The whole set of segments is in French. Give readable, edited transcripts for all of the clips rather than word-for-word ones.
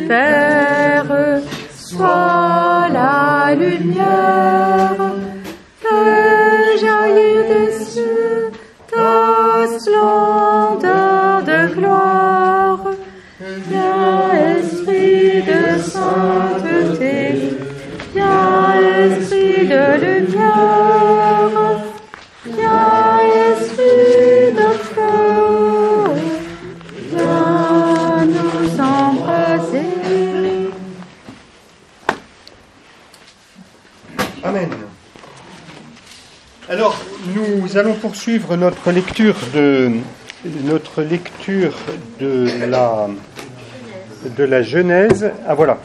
terre, sois la lumière, fais jaillir des cieux ta splendeur de gloire. Viens, esprit de sainteté, viens, esprit de lumière, viens, esprit de feu, viens nous embraser. Amen. Alors, nous allons poursuivre notre lecture de la Genèse. Ah voilà.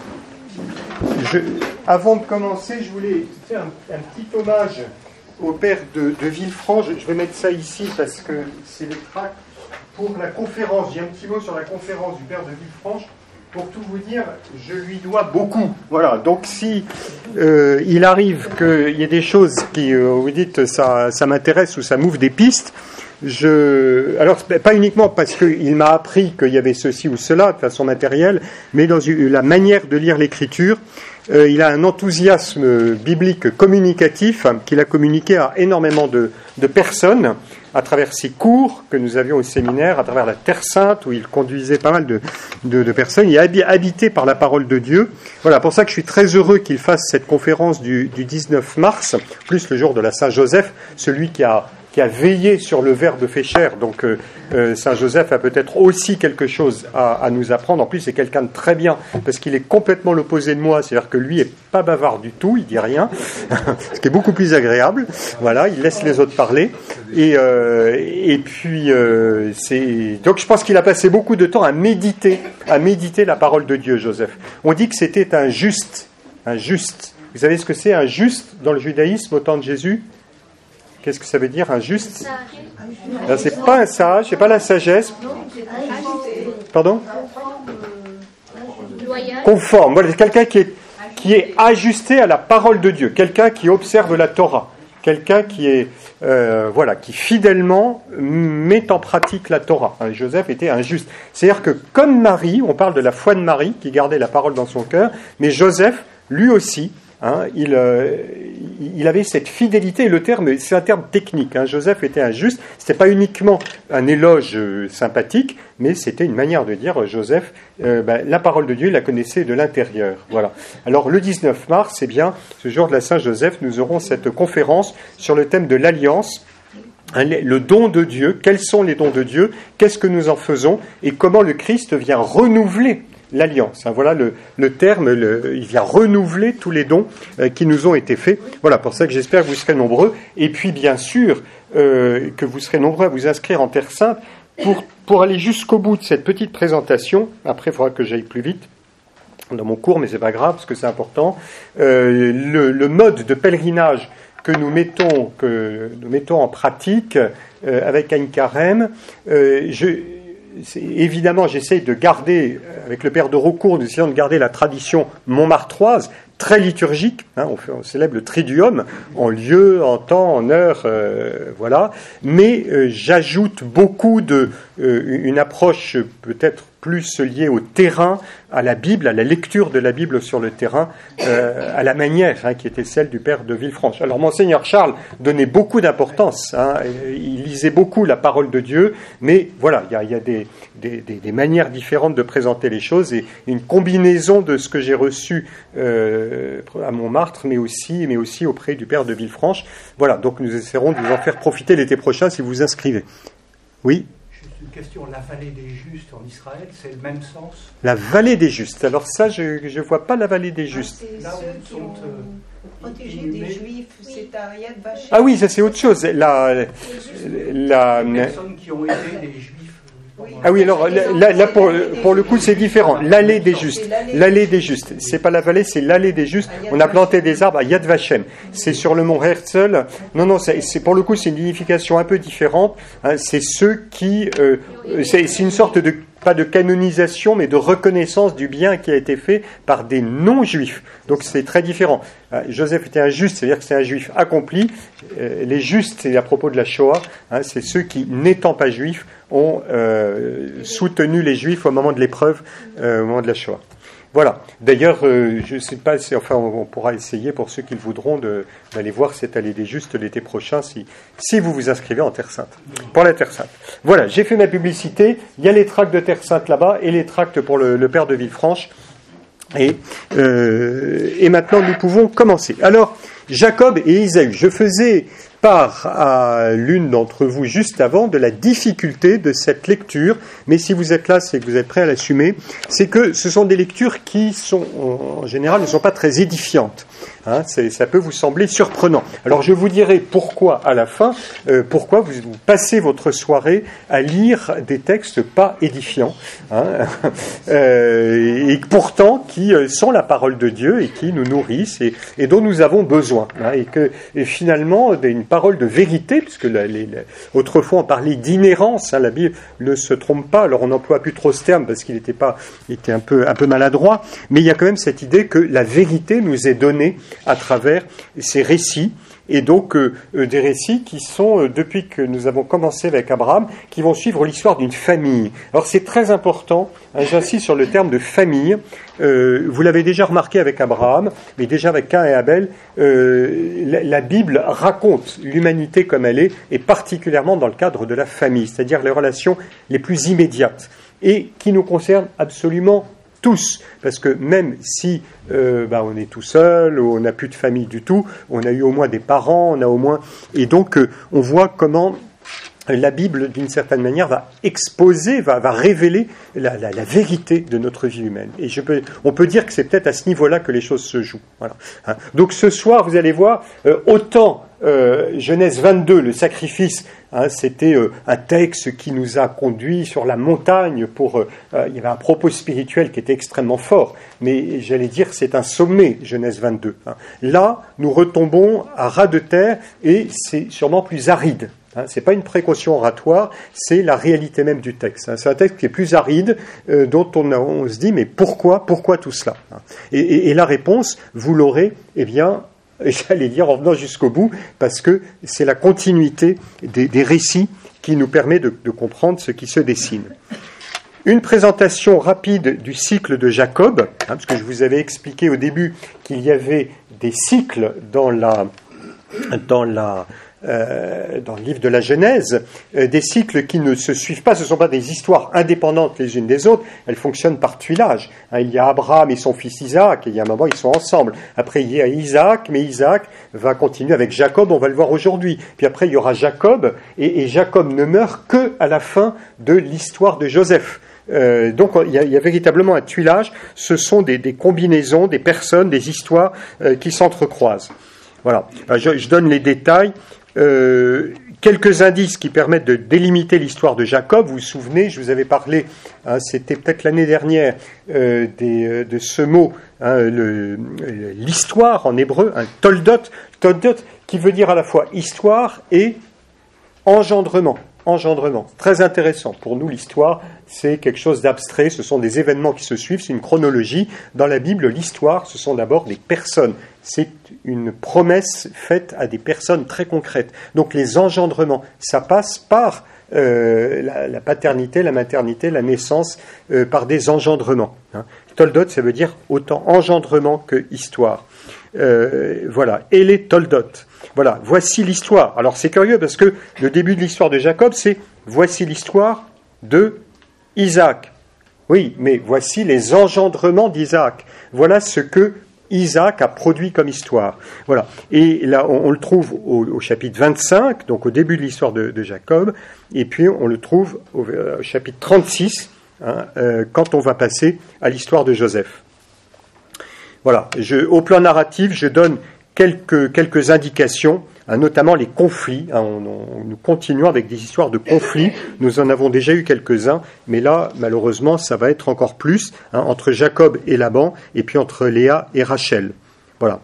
Avant de commencer, je voulais faire un petit hommage au père de Villefranche. Je vais mettre ça ici parce que c'est les tracts pour la conférence. J'ai un petit mot sur la conférence du père de Villefranche. Pour tout vous dire, je lui dois beaucoup. Voilà. Donc si il arrive qu'il y ait des choses qui, vous dites, ça m'intéresse ou ça m'ouvre des pistes. Alors pas uniquement parce qu'il m'a appris qu'il y avait ceci ou cela de façon matérielle, mais dans la manière de lire l'Écriture. Il a un enthousiasme biblique communicatif qu'il a communiqué à énormément de personnes à travers ses cours que nous avions au séminaire, à travers la Terre Sainte où il conduisait pas mal de personnes. Il est habité par la parole de Dieu. Voilà, pour ça que je suis très heureux qu'il fasse cette conférence du 19 mars, plus le jour de la Saint-Joseph, celui qui a veillé sur le Verbe fait chair. Donc Saint Joseph a peut-être aussi quelque chose à nous apprendre. En plus, c'est quelqu'un de très bien, parce qu'il est complètement l'opposé de moi. C'est-à-dire que lui est pas bavard du tout, il dit rien, ce qui est beaucoup plus agréable. Voilà, il laisse les autres parler. Et puis, donc je pense qu'il a passé beaucoup de temps à méditer la parole de Dieu, Joseph. On dit que c'était un juste. Vous savez ce que c'est un juste dans le judaïsme au temps de Jésus ? Qu'est-ce que ça veut dire, un juste ? Alors, c'est pas un sage, c'est pas la sagesse. Pardon ? Conforme. Voilà, c'est quelqu'un qui est ajusté à la parole de Dieu, quelqu'un qui observe la Torah, quelqu'un qui fidèlement met en pratique la Torah. Joseph était un juste. C'est-à-dire que comme Marie, on parle de la foi de Marie qui gardait la parole dans son cœur, mais Joseph, lui aussi, il avait cette fidélité, et le terme, c'est un terme technique. Joseph était un juste. C'était pas uniquement un éloge sympathique, mais c'était une manière de dire Joseph, la parole de Dieu, il la connaissait de l'intérieur. Voilà. Alors le 19 mars, c'est bien ce jour de la Saint-Joseph, nous aurons cette conférence sur le thème de l'alliance. Le don de Dieu. Quels sont les dons de Dieu ? Qu'est-ce que nous en faisons ? Et comment le Christ vient renouveler l'alliance. Voilà le terme, il vient renouveler tous les dons qui nous ont été faits. Voilà, pour ça que j'espère que vous serez nombreux. Et puis, bien sûr, que vous serez nombreux à vous inscrire en Terre Sainte pour aller jusqu'au bout de cette petite présentation. Après, il faudra que j'aille plus vite dans mon cours, mais c'est pas grave, parce que c'est important. Le mode de pèlerinage que nous mettons en pratique avec Anne Carême, évidemment, j'essaye de garder, avec le père de Raucourt, nous essayons de garder la tradition montmartroise, très liturgique. On célèbre le Triduum, en lieu, en temps, en heure, voilà. Mais j'ajoute beaucoup une approche peut-être plus liée au terrain, à la Bible, à la lecture de la Bible sur le terrain, à la manière qui était celle du père de Villefranche. Alors, Monseigneur Charles donnait beaucoup d'importance, il lisait beaucoup la parole de Dieu, mais voilà, il y a des manières différentes de présenter les choses, et une combinaison de ce que j'ai reçu à Montmartre, mais aussi auprès du père de Villefranche. Voilà, donc nous essaierons de vous en faire profiter l'été prochain si vous vous inscrivez. Oui ? Une question, la vallée des justes en Israël, c'est le même sens ? La vallée des justes. Alors ça, je ne vois pas la vallée des justes. Là où ils sont protégés des Juifs, c'est à Yad Vashem. Ah oui, ça c'est autre chose. Les personnes qui ont aidé des Juifs. Ah oui, alors là pour le coup c'est différent. L'allée des justes. L'allée des justes. C'est pas la vallée, c'est l'allée des justes. On a planté des arbres à Yad Vashem. C'est sur le mont Herzl. Non, c'est pour le coup c'est une dignification un peu différente. C'est ceux qui, c'est une sorte de pas de canonisation, mais de reconnaissance du bien qui a été fait par des non-juifs. Donc c'est très différent. Joseph était un juste, c'est-à-dire que c'est un juif accompli. Les justes, c'est à propos de la Shoah, c'est ceux qui, n'étant pas juifs, ont soutenu les juifs au moment de l'épreuve, au moment de la Shoah. Voilà. D'ailleurs, je ne sais pas, on pourra essayer pour ceux qui le voudront d'aller voir cette allée des justes l'été prochain si vous vous inscrivez en Terre Sainte, pour la Terre Sainte. Voilà, j'ai fait ma publicité. Il y a les tracts de Terre Sainte là-bas et les tracts pour le père de Villefranche. Et maintenant, nous pouvons commencer. Alors, Jacob et Ésaü. Je faisais part à l'une d'entre vous juste avant de la difficulté de cette lecture, mais si vous êtes là, c'est que vous êtes prêts à l'assumer, c'est que ce sont des lectures qui sont, en général, ne sont pas très édifiantes. Ça peut vous sembler surprenant. Alors je vous dirai pourquoi à la fin, pourquoi vous passez votre soirée à lire des textes pas édifiants, et pourtant qui sont la parole de Dieu et qui nous nourrissent et dont nous avons besoin, et finalement une parole de vérité, puisque autrefois on parlait d'inhérence, la Bible ne se trompe pas, alors on n'emploie plus trop ce terme parce qu'il était un peu maladroit, mais il y a quand même cette idée que la vérité nous est donnée à travers ces récits, et donc des récits qui sont, depuis que nous avons commencé avec Abraham, qui vont suivre l'histoire d'une famille. Alors c'est très important, j'insiste sur le terme de famille, vous l'avez déjà remarqué avec Abraham, mais déjà avec Caïn et Abel, la Bible raconte l'humanité comme elle est, et particulièrement dans le cadre de la famille, c'est-à-dire les relations les plus immédiates, et qui nous concernent absolument tous, parce que même si on est tout seul, ou on n'a plus de famille du tout, on a eu au moins des parents, et donc on voit comment la Bible, d'une certaine manière, va exposer, va révéler la vérité de notre vie humaine. Et on peut dire que c'est peut-être à ce niveau-là que les choses se jouent. Voilà. Donc ce soir, vous allez voir, autant Genèse 22, le sacrifice, c'était un texte qui nous a conduits sur la montagne il y avait un propos spirituel qui était extrêmement fort, mais j'allais dire c'est un sommet, Genèse 22. Là, nous retombons à ras de terre et c'est sûrement plus aride. Ce n'est pas une précaution oratoire, c'est la réalité même du texte. C'est un texte qui est plus aride, dont on se dit, mais pourquoi tout cela ? Et la réponse, vous l'aurez, j'allais dire en venant jusqu'au bout, parce que c'est la continuité des récits qui nous permet de comprendre ce qui se dessine. Une présentation rapide du cycle de Jacob, parce que je vous avais expliqué au début qu'il y avait des cycles dans le livre de la Genèse, des cycles qui ne se suivent pas, ce ne sont pas des histoires indépendantes les unes des autres, elles fonctionnent par tuilage. Il y a Abraham et son fils Isaac, et il y a un moment ils sont ensemble. Après il y a Isaac, mais Isaac va continuer avec Jacob, on va le voir aujourd'hui. Puis après il y aura Jacob, et Jacob ne meurt que à la fin de l'histoire de Joseph. Donc il y a véritablement un tuilage, ce sont des combinaisons, des personnes, des histoires qui s'entrecroisent. Voilà, je donne les détails. Quelques indices qui permettent de délimiter l'histoire de Jacob. Vous vous souvenez, je vous avais parlé, c'était peut-être l'année dernière, de ce mot, l'histoire en hébreu, toldot, qui veut dire à la fois histoire et engendrement. Très intéressant. Pour nous, l'histoire, c'est quelque chose d'abstrait, ce sont des événements qui se suivent, c'est une chronologie. Dans la Bible, l'histoire, ce sont d'abord des personnes. C'est une promesse faite à des personnes très concrètes. Donc les engendrements, ça passe par la paternité, la maternité, la naissance, par des engendrements. Toldot, ça veut dire autant engendrement que histoire. Voilà, et les toldot. Voilà, voici l'histoire. Alors c'est curieux parce que le début de l'histoire de Jacob, c'est voici l'histoire de Isaac. Oui, mais voici les engendrements d'Isaac. Voilà ce que Isaac a produit comme histoire. Voilà. Et là, on le trouve au chapitre 25, donc au début de l'histoire de Jacob, et puis on le trouve au chapitre 36, quand on va passer à l'histoire de Joseph. Voilà. Au plan narratif, je donne quelques indications, notamment les conflits. Nous continuons avec des histoires de conflits. Nous en avons déjà eu quelques-uns, mais là, malheureusement, ça va être encore plus, entre Jacob et Laban, et puis entre Léa et Rachel. Voilà.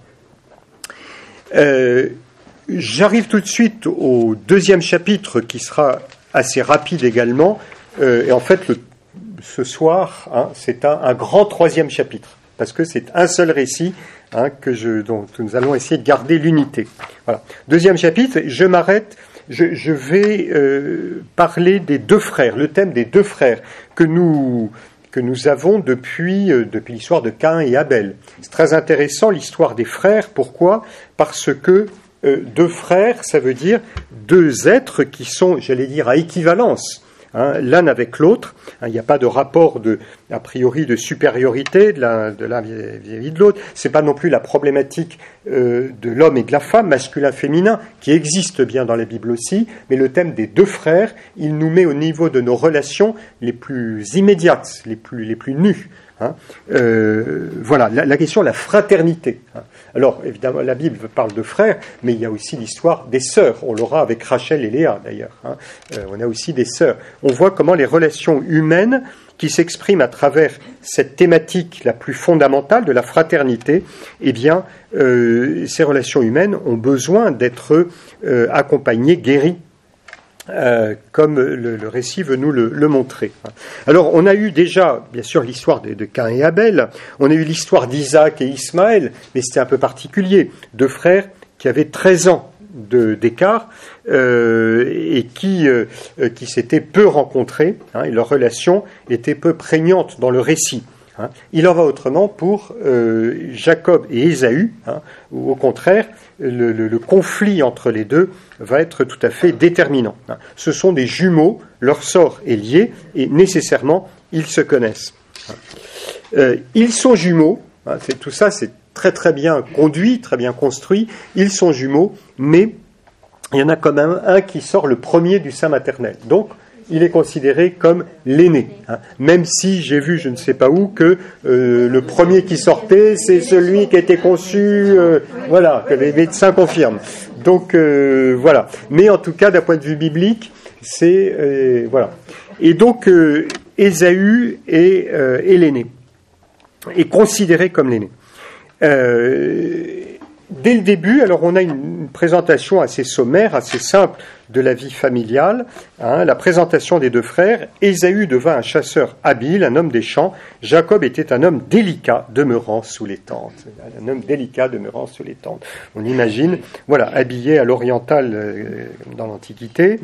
J'arrive tout de suite au deuxième chapitre, qui sera assez rapide également. Et en fait, ce soir, c'est un grand troisième chapitre, parce que c'est un seul récit dont nous allons essayer de garder l'unité. Voilà. Deuxième chapitre, je m'arrête, je vais parler des deux frères, le thème des deux frères que nous avons depuis l'histoire de Caïn et Abel. C'est très intéressant l'histoire des frères. Pourquoi ? Parce que deux frères, ça veut dire deux êtres qui sont, j'allais dire, à équivalence. L'un avec l'autre, il n'y a pas de rapport a priori de supériorité de l'un vis-à-vis de l'autre. C'est pas non plus la problématique de l'homme et de la femme, masculin-féminin, qui existe bien dans la Bible aussi, mais le thème des deux frères, il nous met au niveau de nos relations les plus immédiates, les plus nues. Voilà, la question de la fraternité. Alors, évidemment, la Bible parle de frères, mais il y a aussi l'histoire des sœurs. On l'aura avec Rachel et Léa, d'ailleurs. On a aussi des sœurs. On voit comment les relations humaines qui s'expriment à travers cette thématique la plus fondamentale de la fraternité, eh bien, ces relations humaines ont besoin d'être accompagnées, guéries, comme le récit veut nous le montrer. Alors, on a eu déjà, bien sûr, l'histoire de Caïn et Abel, on a eu l'histoire d'Isaac et Ismaël, mais c'était un peu particulier, deux frères qui avaient 13 ans d'écart et qui s'étaient peu rencontrés, et leur relation était peu prégnante dans le récit. Il en va autrement pour Jacob et Ésaü, où au contraire, le conflit entre les deux va être tout à fait déterminant. Ce sont des jumeaux, leur sort est lié et nécessairement ils se connaissent. Ils sont jumeaux, tout ça c'est très très bien conduit, très bien construit, ils sont jumeaux, mais il y en a quand même un qui sort le premier du sein maternel. Donc, il est considéré comme l'aîné. Même si j'ai vu, je ne sais pas où, que le premier qui sortait, c'est celui qui a été conçu, voilà, que les médecins confirment. Donc, voilà. Mais en tout cas, d'un point de vue biblique, c'est... voilà. Et donc, Ésaü est l'aîné, est considéré comme l'aîné. Dès le début, alors on a une présentation assez sommaire, assez simple de la vie familiale, la présentation des deux frères. Ésaü devint un chasseur habile, un homme des champs. Jacob était un homme délicat, demeurant sous les tentes. Un homme délicat, demeurant sous les tentes. On imagine, voilà, habillé à l'oriental dans l'Antiquité.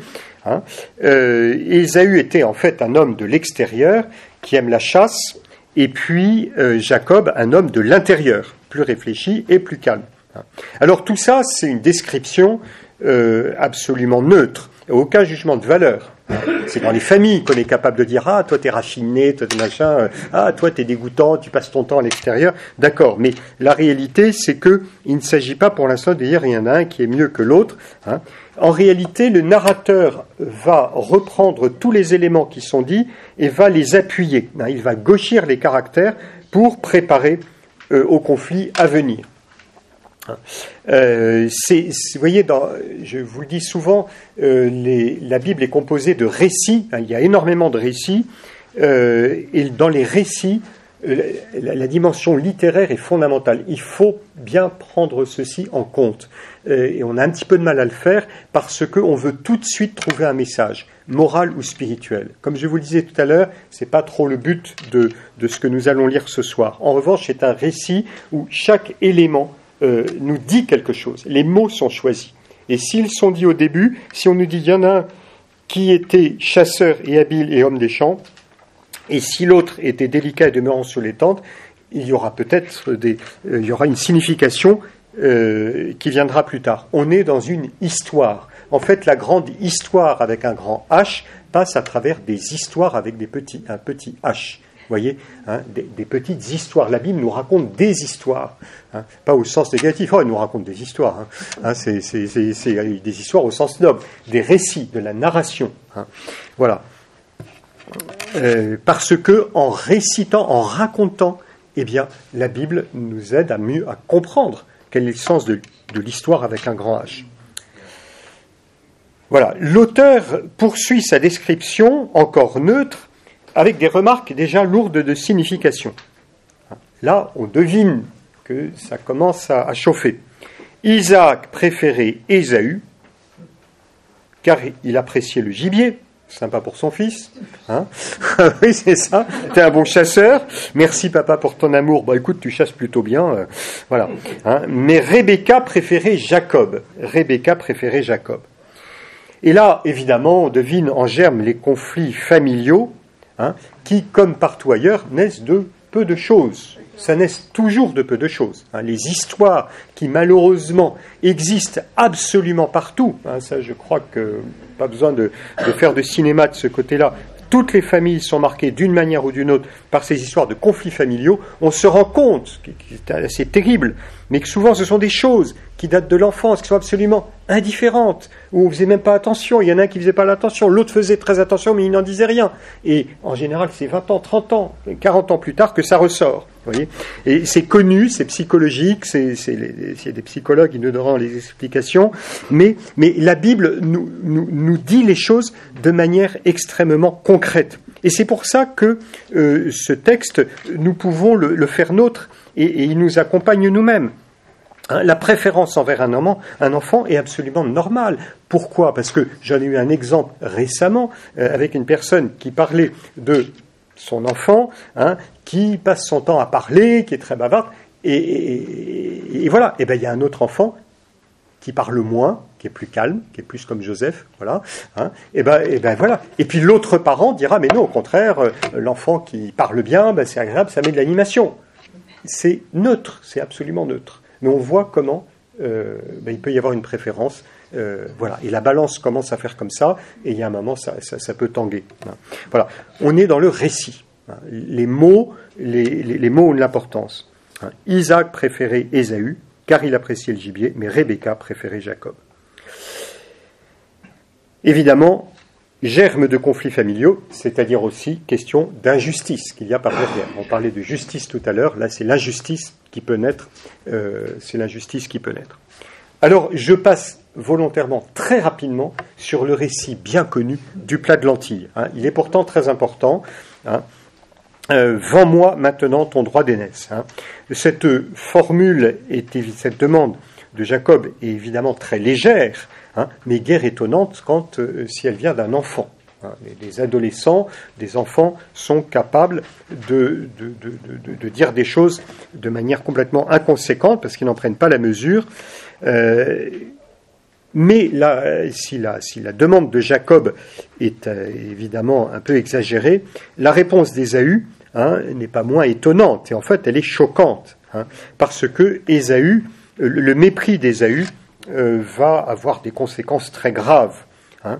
Ésaü était en fait un homme de l'extérieur qui aime la chasse, et puis Jacob, un homme de l'intérieur, plus réfléchi et plus calme. Alors tout ça, c'est une description absolument neutre, aucun jugement de valeur. C'est dans les familles qu'on est capable de dire « Ah, toi t'es raffiné, toi t'es machin, ah, toi t'es dégoûtant, tu passes ton temps à l'extérieur. » D'accord, mais la réalité, c'est qu'il ne s'agit pas pour l'instant de dire « Il y en a un qui est mieux que l'autre. » En réalité, le narrateur va reprendre tous les éléments qui sont dits et va les appuyer. Il va gauchir les caractères pour préparer au conflit à venir. Vous voyez, je vous le dis souvent, la Bible est composée de récits, il y a énormément de récits, et dans les récits, la dimension littéraire est fondamentale. Il faut bien prendre ceci en compte. Et on a un petit peu de mal à le faire parce qu'on veut tout de suite trouver un message, moral ou spirituel. Comme je vous le disais tout à l'heure, ce n'est pas trop le but de ce que nous allons lire ce soir. En revanche, c'est un récit où chaque élément nous dit quelque chose. Les mots sont choisis. Et s'ils sont dits au début, si on nous dit il y en a un qui était chasseur et habile et homme des champs, et si l'autre était délicat et demeurant sous les tentes, il y aura peut-être il y aura une signification qui viendra plus tard. On est dans une histoire. En fait, la grande histoire avec un grand H passe à travers des histoires avec un petit H. Vous voyez, des petites histoires. La Bible nous raconte des histoires, pas au sens négatif. Elle nous raconte des histoires. C'est des histoires au sens noble, des récits, de la narration. Voilà. Parce que en récitant, en racontant, eh bien, la Bible nous aide à mieux à comprendre quel est le sens de l'histoire avec un grand H. Voilà. L'auteur poursuit sa description, encore neutre, avec des remarques déjà lourdes de signification. Là, on devine que ça commence à chauffer. Isaac préférait Ésaü, car il appréciait le gibier, sympa pour son fils. Hein. Oui, c'est ça. T'es un bon chasseur. Merci papa pour ton amour. Bah écoute, tu chasses plutôt bien. Voilà. Hein. Mais Rebecca préférait Jacob. Rebecca préférait Jacob. Et là, évidemment, on devine en germe les conflits familiaux, hein, qui, comme partout ailleurs, naissent de peu de choses. Ça naît toujours de peu de choses. Hein. Les histoires qui, malheureusement, existent absolument partout, hein, ça, je crois que pas besoin de faire de cinéma de ce côté-là. Toutes les familles sont marquées d'une manière ou d'une autre par ces histoires de conflits familiaux. On se rend compte, c'est assez terrible, mais que souvent ce sont des choses qui datent de l'enfance, qui sont absolument indifférentes, où on ne faisait même pas attention. Il y en a un qui ne faisait pas l'attention, l'autre faisait très attention, mais il n'en disait rien. Et en général, c'est 20 ans, 30 ans, 40 ans plus tard que ça ressort. Vous voyez ? Et c'est connu, c'est psychologique, il y a des psychologues qui nous donneront les explications, mais la Bible nous dit les choses de manière extrêmement concrète. Et c'est pour ça que ce texte, nous pouvons le faire nôtre, et il nous accompagne nous-mêmes. Hein, la préférence envers un enfant est absolument normale. Pourquoi ? Parce que j'en ai eu un exemple récemment avec une personne qui parlait de son enfant, hein, qui passe son temps à parler, qui est très bavarde, et voilà. Et ben il y a un autre enfant qui parle moins, qui est plus calme, qui est plus comme Joseph, voilà. Hein, et ben voilà. Et puis l'autre parent dira, mais non, au contraire, l'enfant qui parle bien, ben, c'est agréable, ça met de l'animation. C'est neutre, c'est absolument neutre. Mais on voit comment il peut y avoir une préférence. Voilà. Et la balance commence à faire comme ça, et il y a un moment, ça peut tanguer. Hein. Voilà. On est dans le récit. Hein. Les mots ont de l'importance. Hein. Isaac préférait Ésaü, car il appréciait le gibier, mais Rebecca préférait Jacob. Évidemment, germe de conflits familiaux, c'est-à-dire aussi question d'injustice qu'il y a par derrière. On parlait de justice tout à l'heure, là c'est l'injustice qui peut naître. Alors, je passe volontairement très rapidement sur le récit bien connu du plat de lentilles. Hein. Il est pourtant très important. Hein. Vends-moi maintenant ton droit d'aînesse. Hein. Cette formule, cette demande de Jacob est évidemment très légère, hein, mais guère étonnante si elle vient d'un enfant. Hein. Les adolescents, des enfants, sont capables de dire des choses de manière complètement inconséquente parce qu'ils n'en prennent pas la mesure. Mais là, si la demande de Jacob est évidemment un peu exagérée, la réponse d'Ésaü, hein, n'est pas moins étonnante, et en fait elle est choquante, hein, parce que le mépris d'Ésaü va avoir des conséquences très graves. Hein.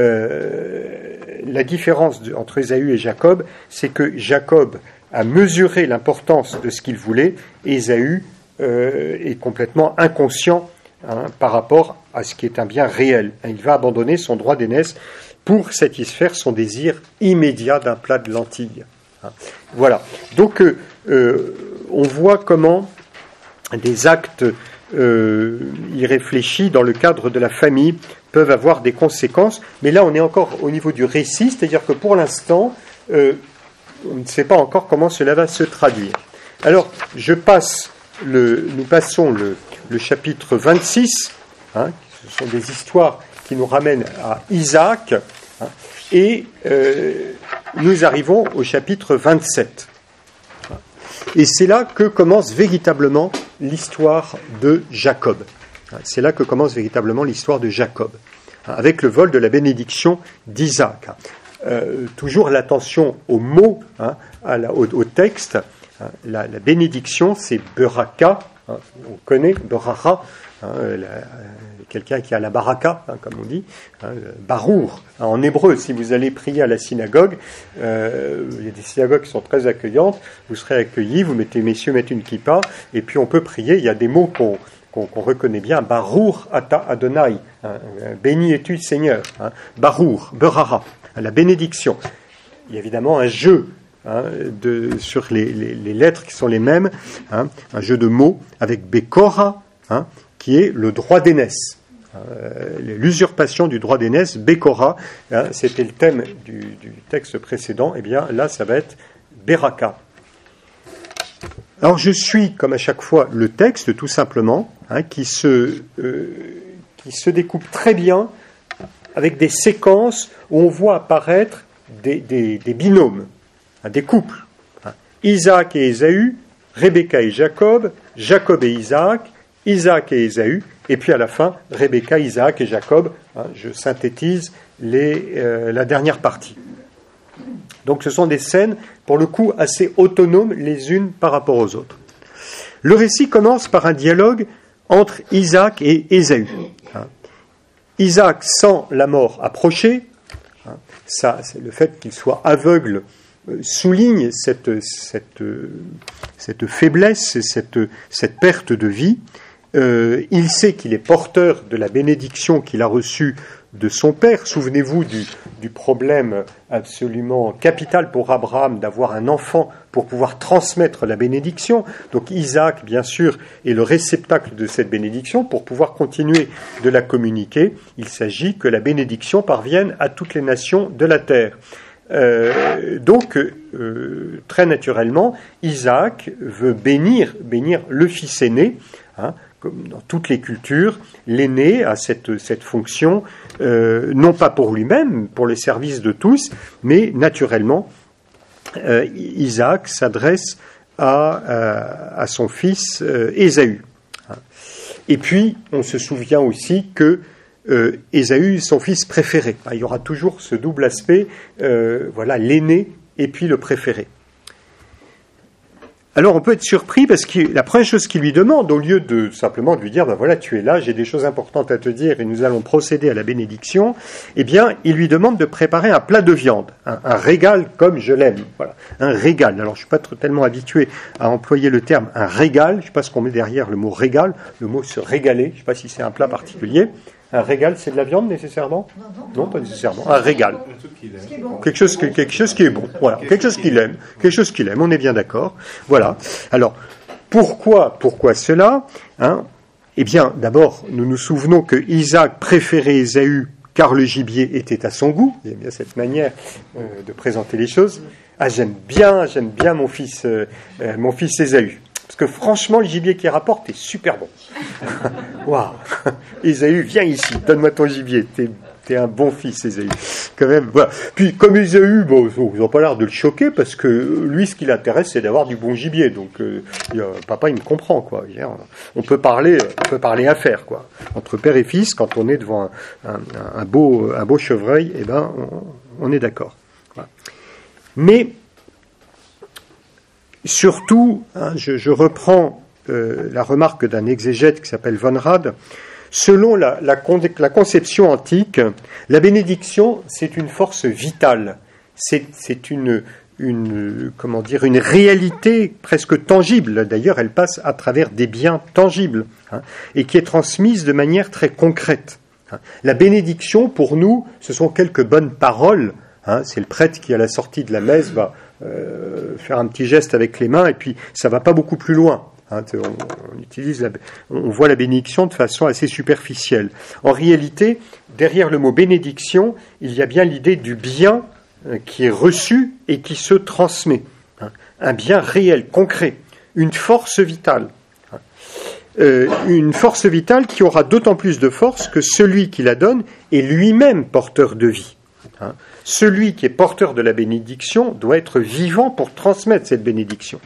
La différence entre Ésaü et Jacob, c'est que Jacob a mesuré l'importance de ce qu'il voulait, Ésaü est complètement inconscient, hein, par rapport à ce qui est un bien réel. Il va abandonner son droit d'aînesse pour satisfaire son désir immédiat d'un plat de lentilles. Hein. Voilà. Donc, on voit comment des actes irréfléchis dans le cadre de la famille peuvent avoir des conséquences. Mais là, on est encore au niveau du récit, c'est-à-dire que pour l'instant, on ne sait pas encore comment cela va se traduire. Alors, nous passons le chapitre 26, hein, ce sont des histoires qui nous ramènent à Isaac, hein, et nous arrivons au chapitre 27. Et c'est là que commence véritablement l'histoire de Jacob. C'est là que commence véritablement l'histoire de Jacob, avec le vol de la bénédiction d'Isaac. Toujours l'attention aux mots, hein, au texte. La bénédiction, c'est Beraka, hein, on connaît Berara, hein, quelqu'un qui a la baraka, hein, comme on dit, hein, barour. Hein, en hébreu, si vous allez prier à la synagogue, il y a des synagogues qui sont très accueillantes, vous serez accueillis, messieurs mettent une kippa, et puis on peut prier, il y a des mots qu'on reconnaît bien, barour ata Adonai, hein, béni es-tu Seigneur, hein, barour, berara, hein, la bénédiction. Il y a évidemment un jeu, hein, sur les lettres qui sont les mêmes, hein, un jeu de mots avec Bekora, hein, qui est le droit d'aînesse. L'usurpation du droit d'aînesse, Bekora, hein, c'était le thème du texte précédent, et bien là ça va être Beraka. Alors je suis, comme à chaque fois, le texte tout simplement, hein, qui se découpe très bien avec des séquences où on voit apparaître des binômes, des couples. Isaac et Ésaü, Rebecca et Jacob, Jacob et Isaac, Isaac et Ésaü, et puis à la fin, Rebecca, Isaac et Jacob. Je synthétise la dernière partie. Donc ce sont des scènes, pour le coup, assez autonomes les unes par rapport aux autres. Le récit commence par un dialogue entre Isaac et Ésaü. Isaac sent la mort approcher. Ça, c'est le fait qu'il soit aveugle souligne cette faiblesse, cette perte de vie. Il sait qu'il est porteur de la bénédiction qu'il a reçue de son père. Souvenez-vous du problème absolument capital pour Abraham d'avoir un enfant pour pouvoir transmettre la bénédiction. Donc Isaac, bien sûr, est le réceptacle de cette bénédiction. Pour pouvoir continuer de la communiquer, il s'agit que la bénédiction parvienne à toutes les nations de la terre. Donc, très naturellement, Isaac veut bénir le fils aîné, comme dans toutes les cultures. L'aîné a cette fonction, non pas pour lui-même, pour le service de tous, mais naturellement, Isaac s'adresse à son fils Ésaü. Et puis, on se souvient aussi que Ésaü est son fils préféré. Il y aura toujours ce double aspect, l'aîné et puis le préféré. Alors on peut être surpris parce que la première chose qu'il lui demande, au lieu de simplement de lui dire tu es là, j'ai des choses importantes à te dire et nous allons procéder à la bénédiction, eh bien il lui demande de préparer un plat de viande, un régal comme je l'aime. Voilà, un régal. Alors je ne suis pas tellement habitué à employer le terme un régal, je ne sais pas ce qu'on met derrière le mot régal, le mot se régaler, je ne sais pas si c'est un plat particulier. Un régal, c'est de la viande nécessairement ? Non, pas nécessairement. Un régal. Quelque chose qui est bon. Voilà, quelque chose qu'il aime. On est bien d'accord. Voilà. Alors, pourquoi cela ? Eh bien, d'abord, nous nous souvenons que Isaac préférait Ésaü car le gibier était à son goût. Il y a bien cette manière de présenter les choses. J'aime bien mon fils Ésaü. Parce que franchement, le gibier qu'il rapporte est super bon. Waouh! Ésaü, viens ici, donne-moi ton gibier. T'es un bon fils, Ésaü. Quand même, voilà. Puis, comme Ésaü, ils n'ont pas l'air de le choquer, parce que lui, ce qui l'intéresse, c'est d'avoir du bon gibier. Donc, papa, il me comprend, quoi. On peut parler affaires, quoi. Entre père et fils, quand on est devant un beau chevreuil, on est d'accord. Voilà. Mais, surtout, je reprends la remarque d'un exégète qui s'appelle Von Rad. Selon la conception antique, la bénédiction, c'est une force vitale. C'est une réalité presque tangible. D'ailleurs, elle passe à travers des biens tangibles, et qui est transmise de manière très concrète. La bénédiction, pour nous, ce sont quelques bonnes paroles. C'est le prêtre qui, à la sortie de la messe, va faire un petit geste avec les mains, et puis ça va pas beaucoup plus loin. On voit la bénédiction de façon assez superficielle. En réalité, derrière le mot bénédiction, il y a bien l'idée du bien qui est reçu et qui se transmet. Un bien réel, concret, une force vitale. Une force vitale qui aura d'autant plus de force que celui qui la donne est lui-même porteur de vie. Celui qui est porteur de la bénédiction doit être vivant pour transmettre cette bénédiction.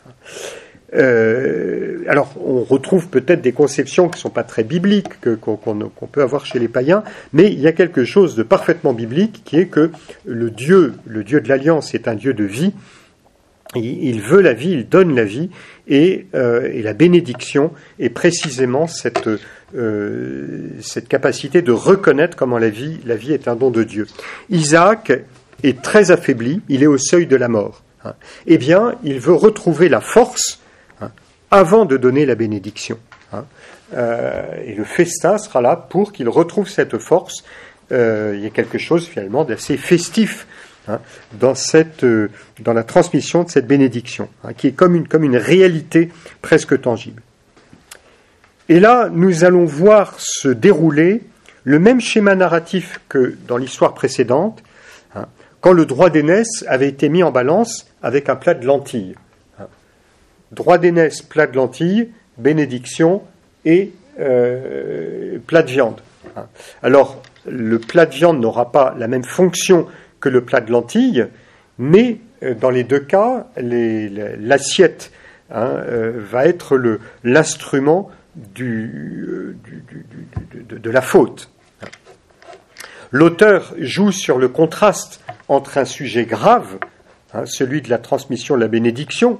Alors, on retrouve peut-être des conceptions qui ne sont pas très bibliques, qu'on peut avoir chez les païens, mais il y a quelque chose de parfaitement biblique qui est que le Dieu de l'Alliance est un Dieu de vie. Il veut la vie, il donne la vie, et la bénédiction est précisément cette capacité de reconnaître comment la vie est un don de Dieu. Isaac est très affaibli, il est au seuil de la mort. Eh bien, il veut retrouver la force avant de donner la bénédiction. Et le festin sera là pour qu'il retrouve cette force. Il y a quelque chose finalement d'assez festif dans la transmission de cette bénédiction, qui est comme une réalité presque tangible. Et là, nous allons voir se dérouler le même schéma narratif que dans l'histoire précédente, quand le droit d'aînesse avait été mis en balance avec un plat de lentilles. Droit d'aînesse, plat de lentilles, bénédiction et plat de viande. Alors, le plat de viande n'aura pas la même fonction que le plat de lentilles, mais dans les deux cas, l'assiette va être l'instrument de la faute. L'auteur joue sur le contraste entre un sujet grave, celui de la transmission de la bénédiction,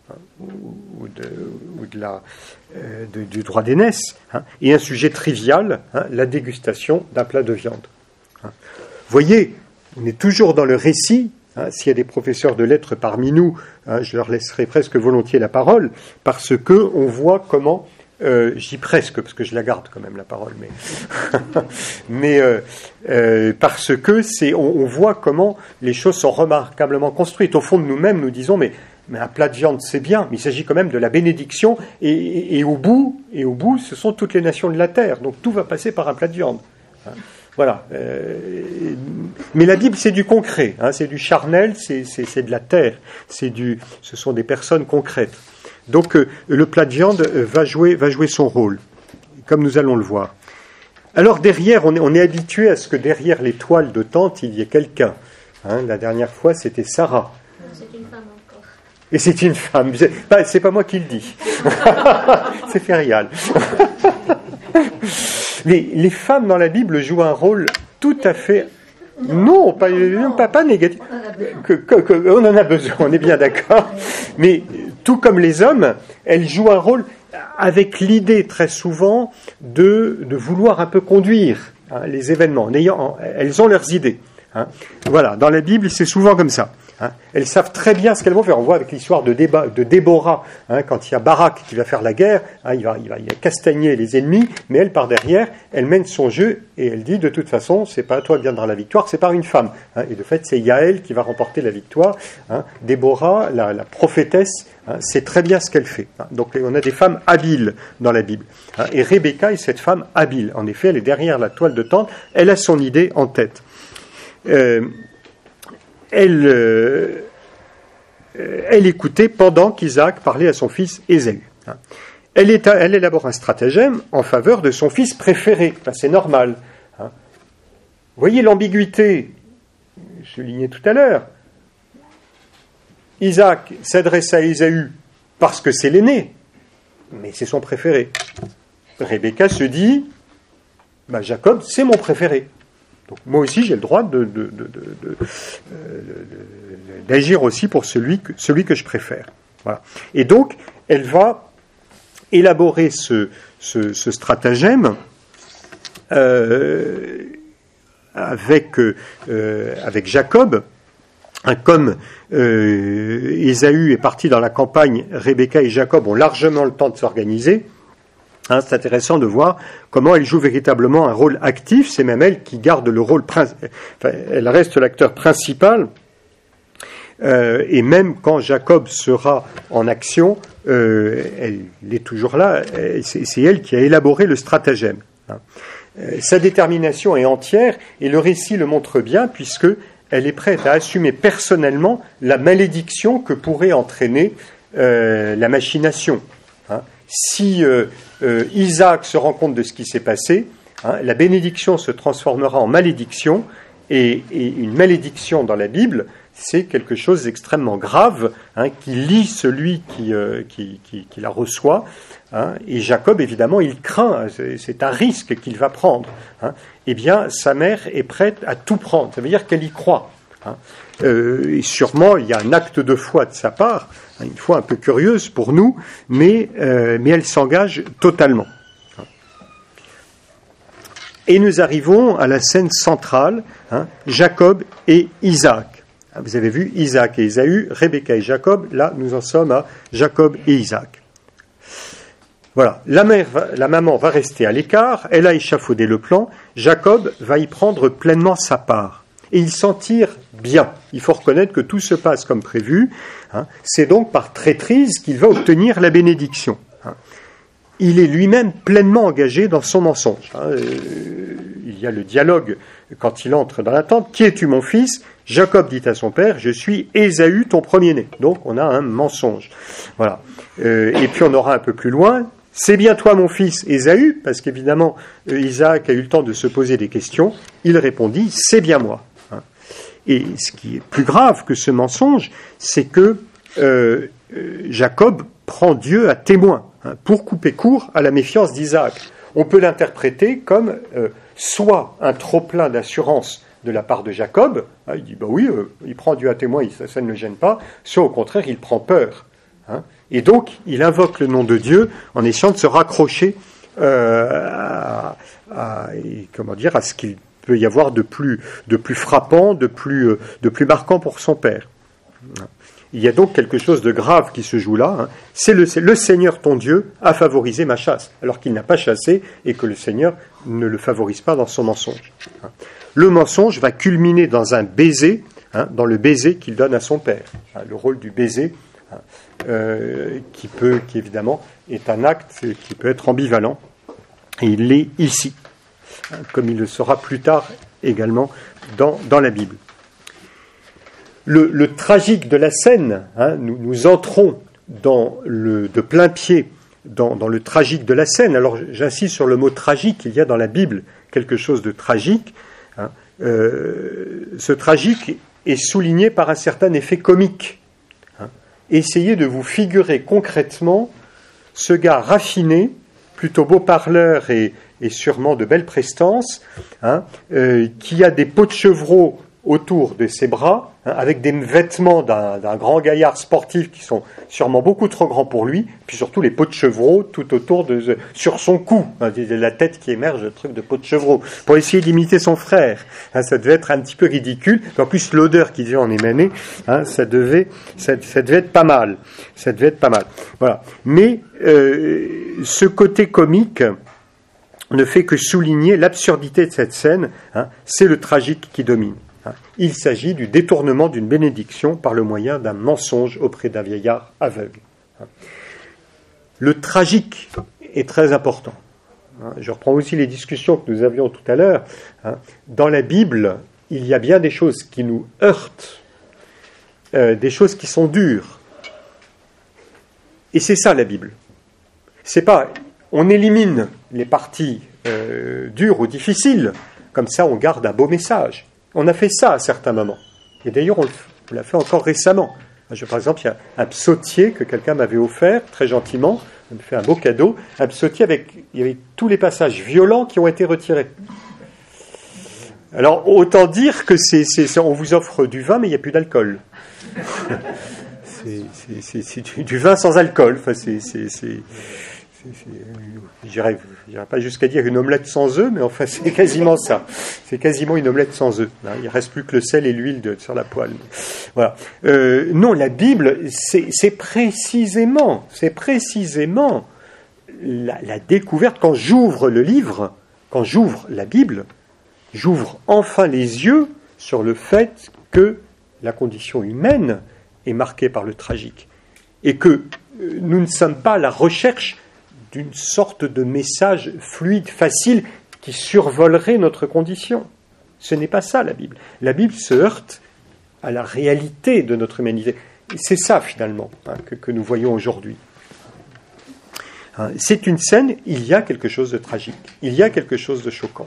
du droit d'aînesse, et un sujet trivial, la dégustation d'un plat de viande. Vous voyez, on est toujours dans le récit. S'il y a des professeurs de lettres parmi nous, je leur laisserai presque volontiers la parole, parce que on voit comment, j'y presque, parce que je la garde quand même la parole, mais parce que on voit comment les choses sont remarquablement construites. Au fond de nous-mêmes, nous disons, mais un plat de viande, c'est bien, mais il s'agit quand même de la bénédiction, et au bout, ce sont toutes les nations de la terre, donc tout va passer par un plat de viande. Voilà. Mais la Bible, c'est du concret, c'est du charnel, c'est de la terre, ce sont des personnes concrètes. Donc le plat de viande va jouer son rôle, comme nous allons le voir. Alors derrière, on est habitué à ce que derrière les toiles de tente, il y ait quelqu'un. La dernière fois, c'était Sarah. C'est une femme encore. Et c'est une femme. C'est pas moi qui le dis. C'est Férial. Mais les femmes dans la Bible jouent un rôle tout à fait... Non, pas négatif. On en a besoin, on est bien d'accord. Mais tout comme les hommes, elles jouent un rôle avec l'idée très souvent de vouloir un peu conduire les événements. Elles ont leurs idées. Voilà, dans la Bible, c'est souvent comme ça. Elles savent très bien ce qu'elles vont faire. On voit avec l'histoire de Déborah, quand il y a Barak qui va faire la guerre, il va castagner les ennemis, mais elle, par derrière, elle mène son jeu et elle dit, de toute façon, c'est pas à toi de viendra la victoire, c'est par une femme. Et de fait, c'est Yaël qui va remporter la victoire. Déborah, la prophétesse, sait très bien ce qu'elle fait. Donc on a des femmes habiles dans la Bible. Et Rebecca est cette femme habile. En effet, elle est derrière la toile de tente, elle a son idée en tête. Elle écoutait pendant qu'Isaac parlait à son fils Ésaü. Elle élabore un stratagème en faveur de son fils préféré. C'est normal. Vous voyez l'ambiguïté, je soulignais tout à l'heure. Isaac s'adresse à Ésaü parce que c'est l'aîné, mais c'est son préféré. Rebecca se dit, Jacob, c'est mon préféré. Donc, moi aussi, j'ai le droit d'agir aussi pour celui que je préfère. Voilà. Et donc, elle va élaborer ce stratagème avec Jacob. Comme Ésaü est parti dans la campagne, Rebecca et Jacob ont largement le temps de s'organiser. C'est intéressant de voir comment elle joue véritablement un rôle actif. C'est même elle qui garde le rôle principal. Elle reste l'acteur principal. Et même quand Jacob sera en action, elle est toujours là. C'est elle qui a élaboré le stratagème. Sa détermination est entière et le récit le montre bien puisque elle est prête à assumer personnellement la malédiction que pourrait entraîner la machination. Si Isaac se rend compte de ce qui s'est passé, la bénédiction se transformera en malédiction, et une malédiction dans la Bible, c'est quelque chose d'extrêmement grave, qui lie celui qui la reçoit, et Jacob, évidemment, il craint, c'est un risque qu'il va prendre. Eh bien, sa mère est prête à tout prendre, ça veut dire qu'elle y croit. Et sûrement, il y a un acte de foi de sa part, une foi un peu curieuse pour nous, mais elle s'engage totalement. Et nous arrivons à la scène centrale, Jacob et Isaac. Vous avez vu Isaac et Ésaü, Rebecca et Jacob, là nous en sommes à Jacob et Isaac. Voilà, la maman va rester à l'écart, elle a échafaudé le plan, Jacob va y prendre pleinement sa part. Et il s'en tire bien. Il faut reconnaître que tout se passe comme prévu. C'est donc par traîtrise qu'il va obtenir la bénédiction. Il est lui-même pleinement engagé dans son mensonge. Il y a le dialogue quand il entre dans la tente. « Qui es-tu, mon fils ?» Jacob dit à son père « Je suis Ésaü, ton premier-né. » Donc on a un mensonge. Voilà. Et puis on aura un peu plus loin « c'est bien toi mon fils Ésaü, parce qu'évidemment Isaac a eu le temps de se poser des questions, il répondit, c'est bien moi. Et ce qui est plus grave que ce mensonge, c'est que Jacob prend Dieu à témoin pour couper court à la méfiance d'Isaac. On peut l'interpréter comme soit un trop-plein d'assurance de la part de Jacob, il dit, il prend Dieu à témoin, ça ne le gêne pas, soit au contraire, il prend peur. Et donc, il invoque le nom de Dieu en essayant de se raccrocher à ce qu'il peut y avoir de plus frappant, de plus marquant pour son père. Il y a donc quelque chose de grave qui se joue là. C'est le Seigneur ton Dieu a favorisé ma chasse, alors qu'il n'a pas chassé et que le Seigneur ne le favorise pas dans son mensonge. Le mensonge va culminer dans un baiser, dans le baiser qu'il donne à son père. Le rôle du baiser, qui évidemment est un acte qui peut être ambivalent, et il l'est ici, comme il le sera plus tard également dans la Bible. Le tragique de la scène, nous entrons de plein pied dans le tragique de la scène. Alors j'insiste sur le mot tragique, il y a dans la Bible quelque chose de tragique. Ce tragique est souligné par un certain effet comique. Essayez de vous figurer concrètement ce gars raffiné, plutôt beau parleur et sûrement de belle prestance, qui a des peaux de chevreau autour de ses bras, avec des vêtements d'un grand gaillard sportif qui sont sûrement beaucoup trop grands pour lui, puis surtout les peaux de chevreau tout autour sur son cou, la tête qui émerge, le truc de peau de chevreau, pour essayer d'imiter son frère. Ça devait être un petit peu ridicule. En plus, l'odeur qui devait en émaner, ça devait être pas mal. Ça devait être pas mal. Voilà. Mais ce côté comique ne fait que souligner l'absurdité de cette scène. C'est le tragique qui domine. Il s'agit du détournement d'une bénédiction par le moyen d'un mensonge auprès d'un vieillard aveugle. Le tragique est très important. Je reprends aussi les discussions que nous avions tout à l'heure. Dans la Bible, il y a bien des choses qui nous heurtent, des choses qui sont dures. Et c'est ça la Bible. C'est pas, on élimine les parties dures ou difficiles, comme ça on garde un beau message. On a fait ça à certains moments. Et d'ailleurs, on l'a fait encore récemment. Par exemple, il y a un psautier que quelqu'un m'avait offert, très gentiment. Il m'a fait un beau cadeau. Un psautier il y avait tous les passages violents qui ont été retirés. Alors, autant dire que on vous offre du vin, mais il n'y a plus d'alcool. C'est du vin sans alcool. Enfin, je n'irai pas jusqu'à dire une omelette sans œufs, mais enfin c'est quasiment ça. C'est quasiment une omelette sans œufs. Il ne reste plus que le sel et l'huile sur la poêle. Voilà. Non, la Bible, c'est précisément la découverte. Quand j'ouvre le livre, quand j'ouvre la Bible, j'ouvre enfin les yeux sur le fait que la condition humaine est marquée par le tragique et que nous ne sommes pas à la recherche d'une sorte de message fluide, facile, qui survolerait notre condition. Ce n'est pas ça la Bible. La Bible se heurte à la réalité de notre humanité. Et c'est ça finalement que nous voyons aujourd'hui. C'est une scène, il y a quelque chose de tragique, il y a quelque chose de choquant.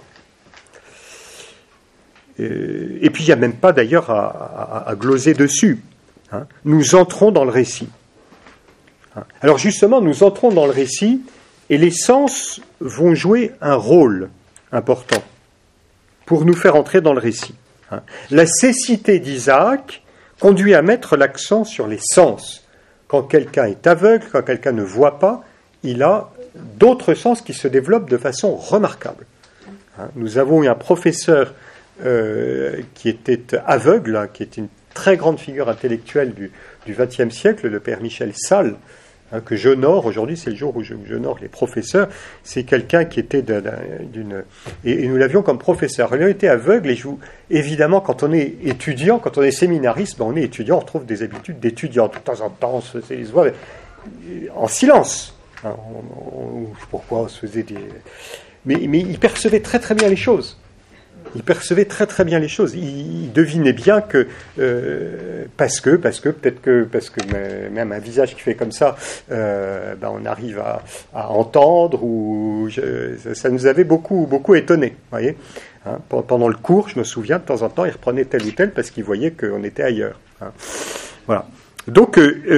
Et puis il n'y a même pas d'ailleurs à gloser dessus. Nous entrons dans le récit. Alors justement, nous entrons dans le récit et les sens vont jouer un rôle important pour nous faire entrer dans le récit. La cécité d'Isaac conduit à mettre l'accent sur les sens. Quand quelqu'un est aveugle, quand quelqu'un ne voit pas, il a d'autres sens qui se développent de façon remarquable. Nous avons eu un professeur qui était aveugle, qui était une très grande figure intellectuelle du XXe siècle, le père Michel Salle, que j'honore. Aujourd'hui, c'est le jour où j'honore les professeurs. C'est quelqu'un qui était et nous l'avions comme professeur. Il a été aveugle et évidemment, quand on est étudiant, quand on est séminariste, on est étudiant, on retrouve des habitudes d'étudiant. De temps en temps, on se faisait les voix en silence. Pourquoi on se faisait des... Mais il percevait très très bien les choses. il percevait très très bien les choses. Il devinait bien que parce que même un visage qui fait comme ça, on arrive à entendre, ou ça nous avait beaucoup étonné, voyez. Hein, pendant le cours, je me souviens, de temps en temps, il reprenait tel ou tel parce qu'il voyait qu'on était ailleurs. Hein. Voilà. Donc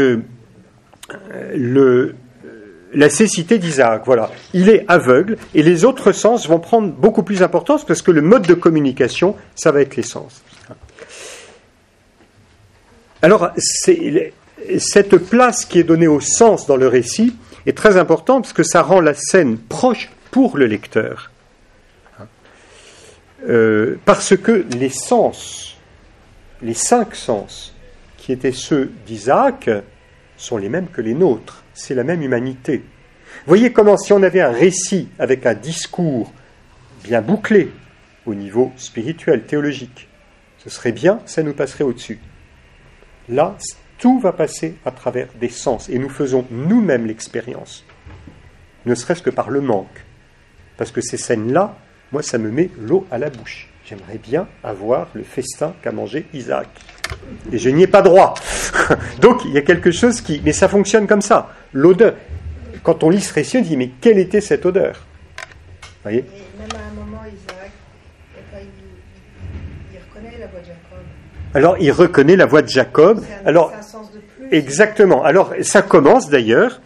la cécité d'Isaac, voilà, il est aveugle, et les autres sens vont prendre beaucoup plus d'importance parce que le mode de communication, ça va être les sens. Alors, cette place qui est donnée au sens dans le récit est très importante parce que ça rend la scène proche pour le lecteur. Parce que les sens, les 5 sens qui étaient ceux d'Isaac sont les mêmes que les nôtres. C'est la même humanité. Vous voyez comment, si on avait un récit avec un discours bien bouclé au niveau spirituel, théologique, ce serait bien, ça nous passerait au-dessus. Là, tout va passer à travers des sens, et nous faisons nous-mêmes l'expérience, ne serait-ce que par le manque. Parce que ces scènes-là, moi, ça me met l'eau à la bouche. J'aimerais bien avoir le festin qu'a mangé Isaac. Et je n'y ai pas droit. Donc, il y a quelque chose qui... Mais ça fonctionne comme ça. L'odeur. Quand on lit ce récit, on dit, mais quelle était cette odeur ? Vous voyez ? Et même à un moment, Isaac, il reconnaît la voix de Jacob. Alors, il reconnaît la voix de Jacob. C'est un sens de plus. Exactement. Alors, ça commence d'ailleurs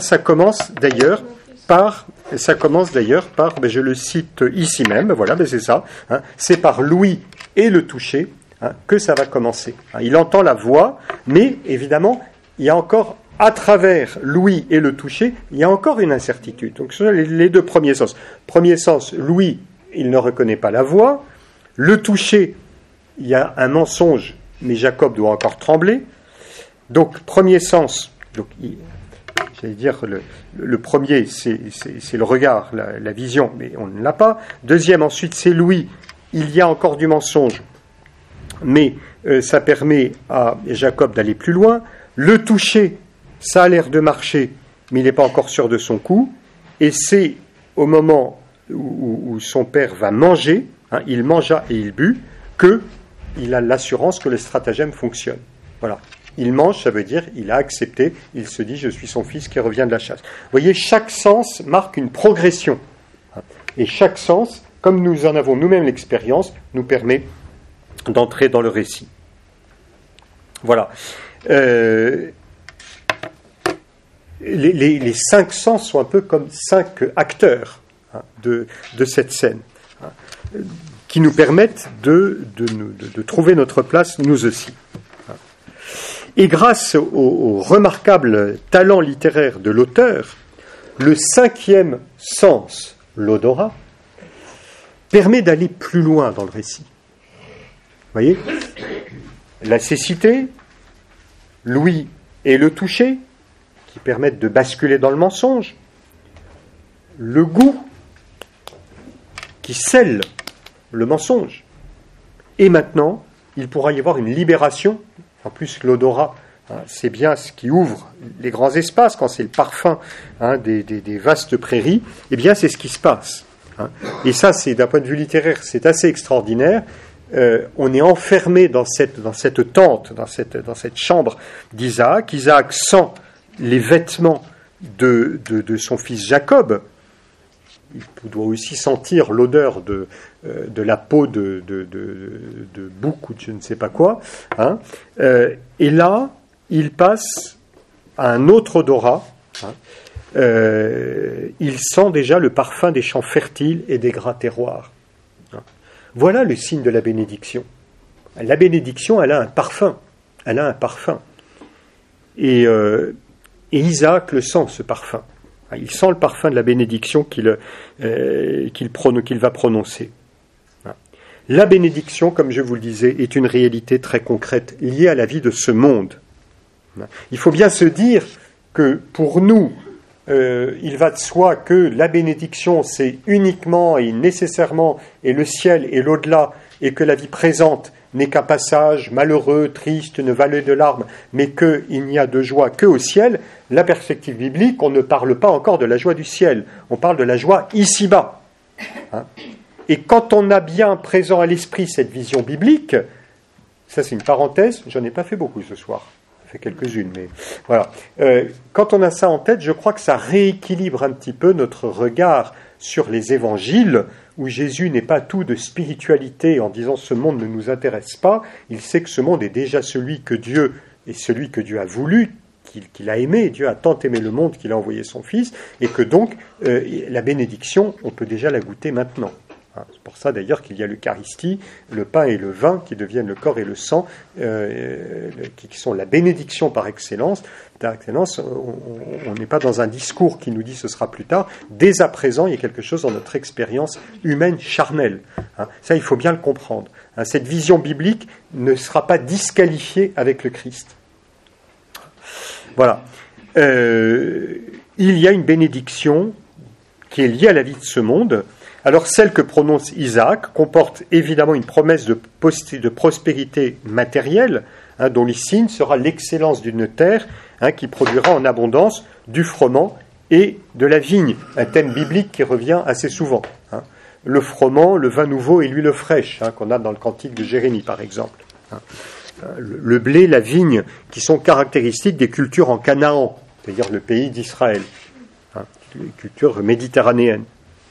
par, je le cite ici même, voilà, c'est ça, hein, c'est par l'ouïe et le toucher que ça va commencer. Il entend la voix, mais évidemment, il y a encore, à travers l'ouïe et le toucher, il y a encore une incertitude. Donc ce sont les 2 premiers sens. Premier sens, l'ouïe, il ne reconnaît pas la voix. Le toucher, il y a un mensonge, mais Jacob doit encore trembler. Donc premier sens, j'allais dire, le premier, c'est le regard, la vision, mais on ne l'a pas. Deuxième, ensuite, c'est l'ouïe. Il y a encore du mensonge, mais ça permet à Jacob d'aller plus loin. Le toucher, ça a l'air de marcher, mais il n'est pas encore sûr de son coup. Et c'est au moment où son père va manger, il mangea et il but, qu'il a l'assurance que le stratagème fonctionne. Voilà. Il mange, ça veut dire il a accepté, il se dit je suis son fils qui revient de la chasse. Vous voyez, chaque sens marque une progression. Et chaque sens, comme nous en avons nous-mêmes l'expérience, nous permet d'entrer dans le récit. Voilà. Les 5 sens sont un peu comme 5 acteurs de cette scène, qui nous permettent de trouver notre place nous aussi. Et grâce au remarquable talent littéraire de l'auteur, le 5e sens, l'odorat, permet d'aller plus loin dans le récit. Vous voyez ? La cécité, l'ouïe et le toucher, qui permettent de basculer dans le mensonge. Le goût, qui scelle le mensonge. Et maintenant, il pourra y avoir une libération. En plus, l'odorat, c'est bien ce qui ouvre les grands espaces, quand c'est le parfum des vastes prairies, eh bien c'est ce qui se passe. Et ça, c'est d'un point de vue littéraire, c'est assez extraordinaire. On est enfermé dans cette tente, dans cette chambre d'Isaac. Isaac sent les vêtements de son fils Jacob. Il doit aussi sentir l'odeur de la peau de bouc ou de je ne sais pas quoi. Et là, il passe à un autre odorat. Il sent déjà le parfum des champs fertiles et des gras terroirs. Voilà le signe de la bénédiction. La bénédiction, elle a un parfum. Et Isaac le sent, ce parfum. Il sent le parfum de la bénédiction qu'il va prononcer. La bénédiction, comme je vous le disais, est une réalité très concrète, liée à la vie de ce monde. Il faut bien se dire que pour nous, il va de soi que la bénédiction, c'est uniquement et nécessairement et le ciel et l'au-delà, et que la vie présente n'est qu'un passage malheureux, triste, une vallée de larmes, mais qu'il n'y a de joie qu'au ciel. La perspective biblique, on ne parle pas encore de la joie du ciel, on parle de la joie ici-bas. Et quand on a bien présent à l'esprit cette vision biblique, ça c'est une parenthèse, j'en ai pas fait beaucoup ce soir, j'ai fait quelques-unes, mais voilà. Quand on a ça en tête, je crois que ça rééquilibre un petit peu notre regard sur les évangiles, où Jésus n'est pas tout de spiritualité en disant ce monde ne nous intéresse pas, il sait que ce monde est déjà celui que Dieu a voulu, qu'il a aimé, Dieu a tant aimé le monde qu'il a envoyé son Fils, et que donc la bénédiction, on peut déjà la goûter maintenant. C'est pour ça d'ailleurs qu'il y a l'Eucharistie, le pain et le vin qui deviennent le corps et le sang, qui sont la bénédiction par excellence. Par excellence, on n'est pas dans un discours qui nous dit ce sera plus tard. Dès à présent, il y a quelque chose dans notre expérience humaine charnelle. Ça, il faut bien le comprendre. Cette vision biblique ne sera pas disqualifiée avec le Christ. Voilà. Il y a une bénédiction qui est liée à la vie de ce monde. Alors celle que prononce Isaac comporte évidemment une promesse de prospérité matérielle, dont le signe sera l'excellence d'une terre qui produira en abondance du froment et de la vigne. Un thème biblique qui revient assez souvent. Le froment, le vin nouveau et l'huile fraîche, qu'on a dans le cantique de Jérémie par exemple. Le blé, la vigne, qui sont caractéristiques des cultures en Canaan, c'est-à-dire le pays d'Israël, les cultures méditerranéennes.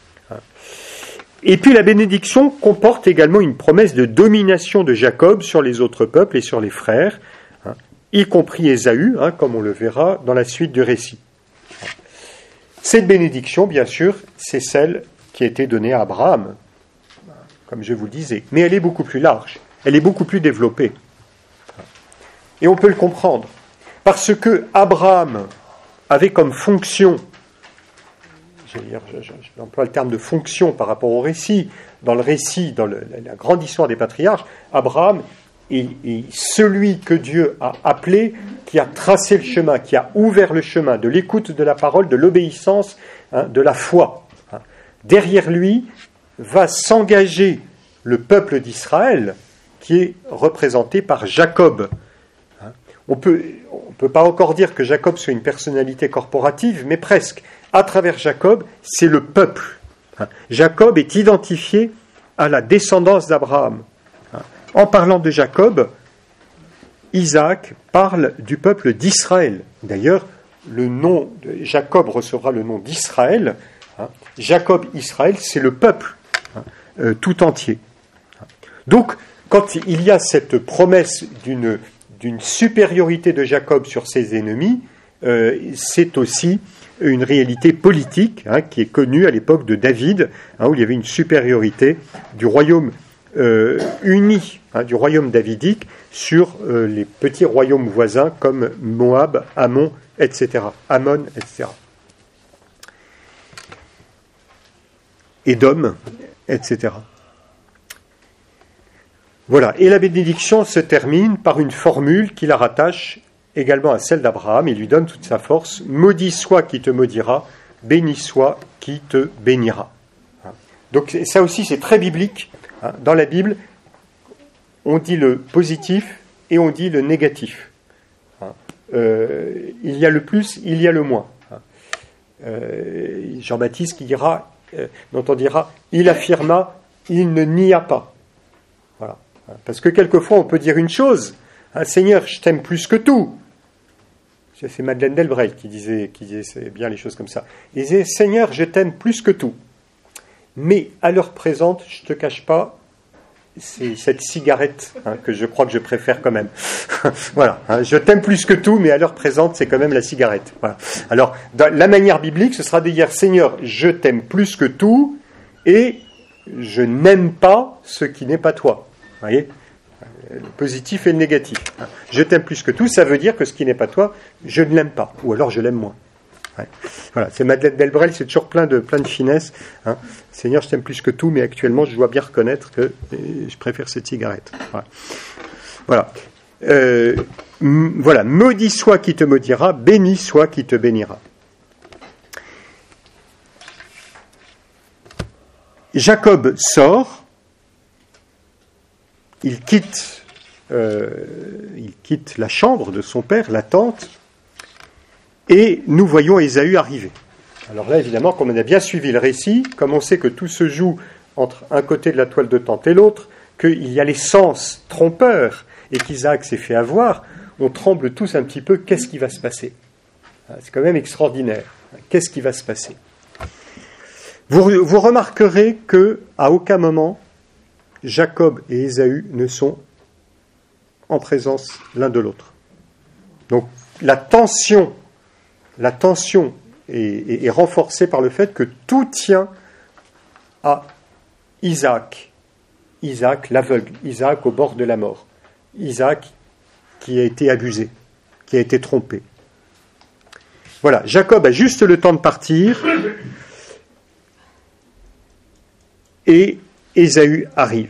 Et puis la bénédiction comporte également une promesse de domination de Jacob sur les autres peuples et sur les frères, y compris Ésaü, comme on le verra dans la suite du récit. Cette bénédiction, bien sûr, c'est celle qui a été donnée à Abraham, comme je vous le disais, mais elle est beaucoup plus large, elle est beaucoup plus développée. Et on peut le comprendre, parce que Abraham avait comme fonction, j'emploie le terme de fonction par rapport au récit, dans le récit, dans la grande histoire des patriarches, Abraham est celui que Dieu a appelé, qui a tracé le chemin, qui a ouvert le chemin de l'écoute de la parole, de l'obéissance, de la foi. Derrière lui va s'engager le peuple d'Israël, qui est représenté par Jacob. On peut pas encore dire que Jacob soit une personnalité corporative, mais presque. À travers Jacob, c'est le peuple. Jacob est identifié à la descendance d'Abraham. En parlant de Jacob, Isaac parle du peuple d'Israël. D'ailleurs, le nom de Jacob recevra le nom d'Israël. Jacob, Israël, c'est le peuple tout entier. Donc, quand il y a cette promesse d'une supériorité de Jacob sur ses ennemis, c'est aussi une réalité politique qui est connue à l'époque de David, où il y avait une supériorité du royaume uni, du royaume davidique, sur les petits royaumes voisins comme Moab, Ammon, etc. Édom, etc. Voilà. Et la bénédiction se termine par une formule qui la rattache également à celle d'Abraham. Il lui donne toute sa force. Maudit soit qui te maudira, béni soit qui te bénira. Donc ça aussi c'est très biblique. Dans la Bible, on dit le positif et on dit le négatif. Il y a le plus, il y a le moins. Jean-Baptiste qui dira, dont on dira, il affirma, il ne nia pas. Voilà. Parce que quelquefois on peut dire une chose, Seigneur, je t'aime plus que tout. C'est Madeleine Delbrel qui disait c'est bien les choses comme ça. Il disait, Seigneur, je t'aime plus que tout. Mais à l'heure présente, je ne te cache pas, c'est cette cigarette que je crois que je préfère quand même. Voilà, je t'aime plus que tout, mais à l'heure présente, c'est quand même la cigarette. Voilà. Alors, dans la manière biblique, ce sera de dire, Seigneur, je t'aime plus que tout, et je n'aime pas ce qui n'est pas toi. Vous voyez ? Le positif et le négatif. Je t'aime plus que tout, ça veut dire que ce qui n'est pas toi, je ne l'aime pas, ou alors je l'aime moins. Ouais. Voilà, c'est Madeleine Delbrel, c'est toujours plein de finesse. Seigneur, je t'aime plus que tout, mais actuellement, je dois bien reconnaître que je préfère cette cigarette. Voilà. Voilà. Maudit soit qui te maudira, béni soit qui te bénira. Jacob sort. Il quitte la chambre de son père, la tente, et nous voyons Ésaü arriver. Alors là, évidemment, comme on a bien suivi le récit, comme on sait que tout se joue entre un côté de la toile de tente et l'autre, qu'il y a les sens trompeurs et qu'Isaac s'est fait avoir, on tremble tous un petit peu. Qu'est-ce qui va se passer? C'est quand même extraordinaire. Qu'est-ce qui va se passer? Vous remarquerez qu'à aucun moment, Jacob et Ésaü ne sont en présence l'un de l'autre. Donc la tension est renforcée par le fait que tout tient à Isaac. Isaac l'aveugle, Isaac au bord de la mort, Isaac qui a été abusé, qui a été trompé. Voilà, Jacob a juste le temps de partir et Ésaü arrive.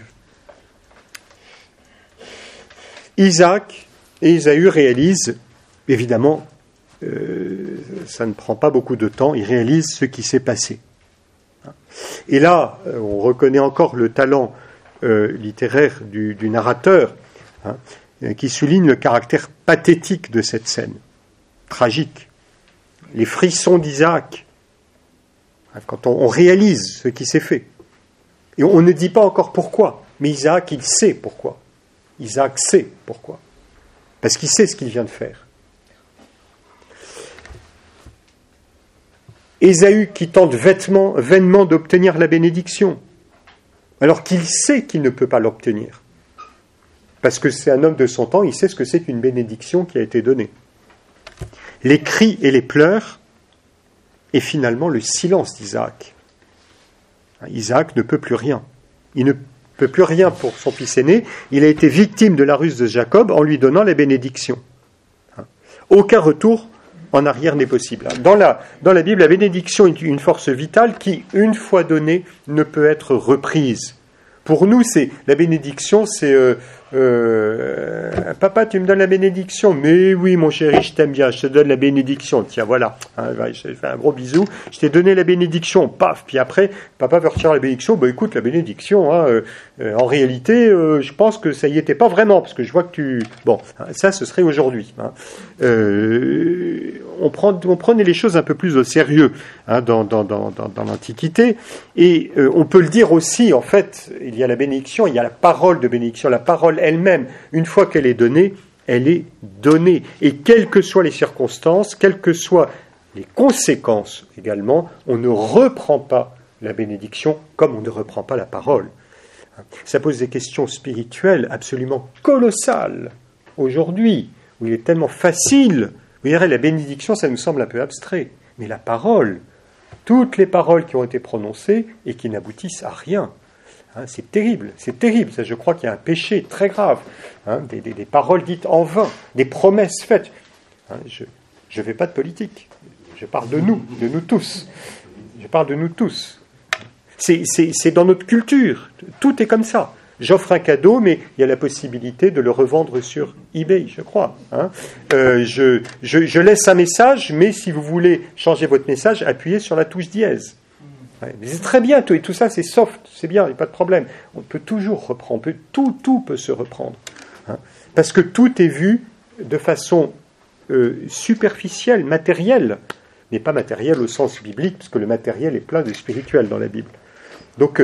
Isaac et Ésaü réalisent, évidemment, ça ne prend pas beaucoup de temps, ils réalisent ce qui s'est passé. Et là, on reconnaît encore le talent littéraire du narrateur, qui souligne le caractère pathétique de cette scène, tragique. Les frissons d'Isaac, quand on réalise ce qui s'est fait. Et on ne dit pas encore pourquoi, mais Isaac, il sait pourquoi. Isaac sait pourquoi. Parce qu'il sait ce qu'il vient de faire. Ésaü qui tente vainement d'obtenir la bénédiction, alors qu'il sait qu'il ne peut pas l'obtenir. Parce que c'est un homme de son temps, il sait ce que c'est qu'une bénédiction qui a été donnée. Les cris et les pleurs, et finalement le silence d'Isaac. Isaac ne peut plus rien. Il ne peut plus rien pour son fils aîné. Il a été victime de la ruse de Jacob en lui donnant la bénédiction. Aucun retour en arrière n'est possible. Dans la Bible, la bénédiction est une force vitale qui, une fois donnée, ne peut être reprise. Pour nous, la bénédiction, c'est papa, tu me donnes la bénédiction. Mais oui, mon chéri, je t'aime bien, je te donne la bénédiction. Tiens, voilà, je te fais un gros bisou. Je t'ai donné la bénédiction, paf. Puis après, papa veut retirer la bénédiction. Écoute, la bénédiction, en réalité, je pense que ça y était pas vraiment, parce que je vois que tu. Bon, ça, ce serait aujourd'hui. On prenait les choses un peu plus au sérieux dans l'Antiquité, et on peut le dire aussi. En fait, il y a la bénédiction, il y a la parole de bénédiction, la parole elle-même, une fois qu'elle est donnée, elle est donnée. Et quelles que soient les circonstances, quelles que soient les conséquences également, on ne reprend pas la bénédiction comme on ne reprend pas la parole. Ça pose des questions spirituelles absolument colossales aujourd'hui, où il est tellement facile. Vous verrez, la bénédiction, ça nous semble un peu abstrait. Mais la parole, toutes les paroles qui ont été prononcées et qui n'aboutissent à rien, c'est terrible, c'est terrible. Ça, je crois qu'il y a un péché très grave. Des paroles dites en vain, des promesses faites. Je ne fais pas de politique. Je parle de nous tous. Je parle de nous tous. C'est dans notre culture. Tout est comme ça. J'offre un cadeau, mais il y a la possibilité de le revendre sur eBay, je crois. Je laisse un message, mais si vous voulez changer votre message, appuyez sur la touche dièse. Mais c'est très bien, tout ça c'est soft, c'est bien, il n'y a pas de problème. On peut toujours reprendre, tout peut se reprendre. Parce que tout est vu de façon superficielle, matérielle, mais pas matérielle au sens biblique, parce que le matériel est plein de spirituel dans la Bible. Donc,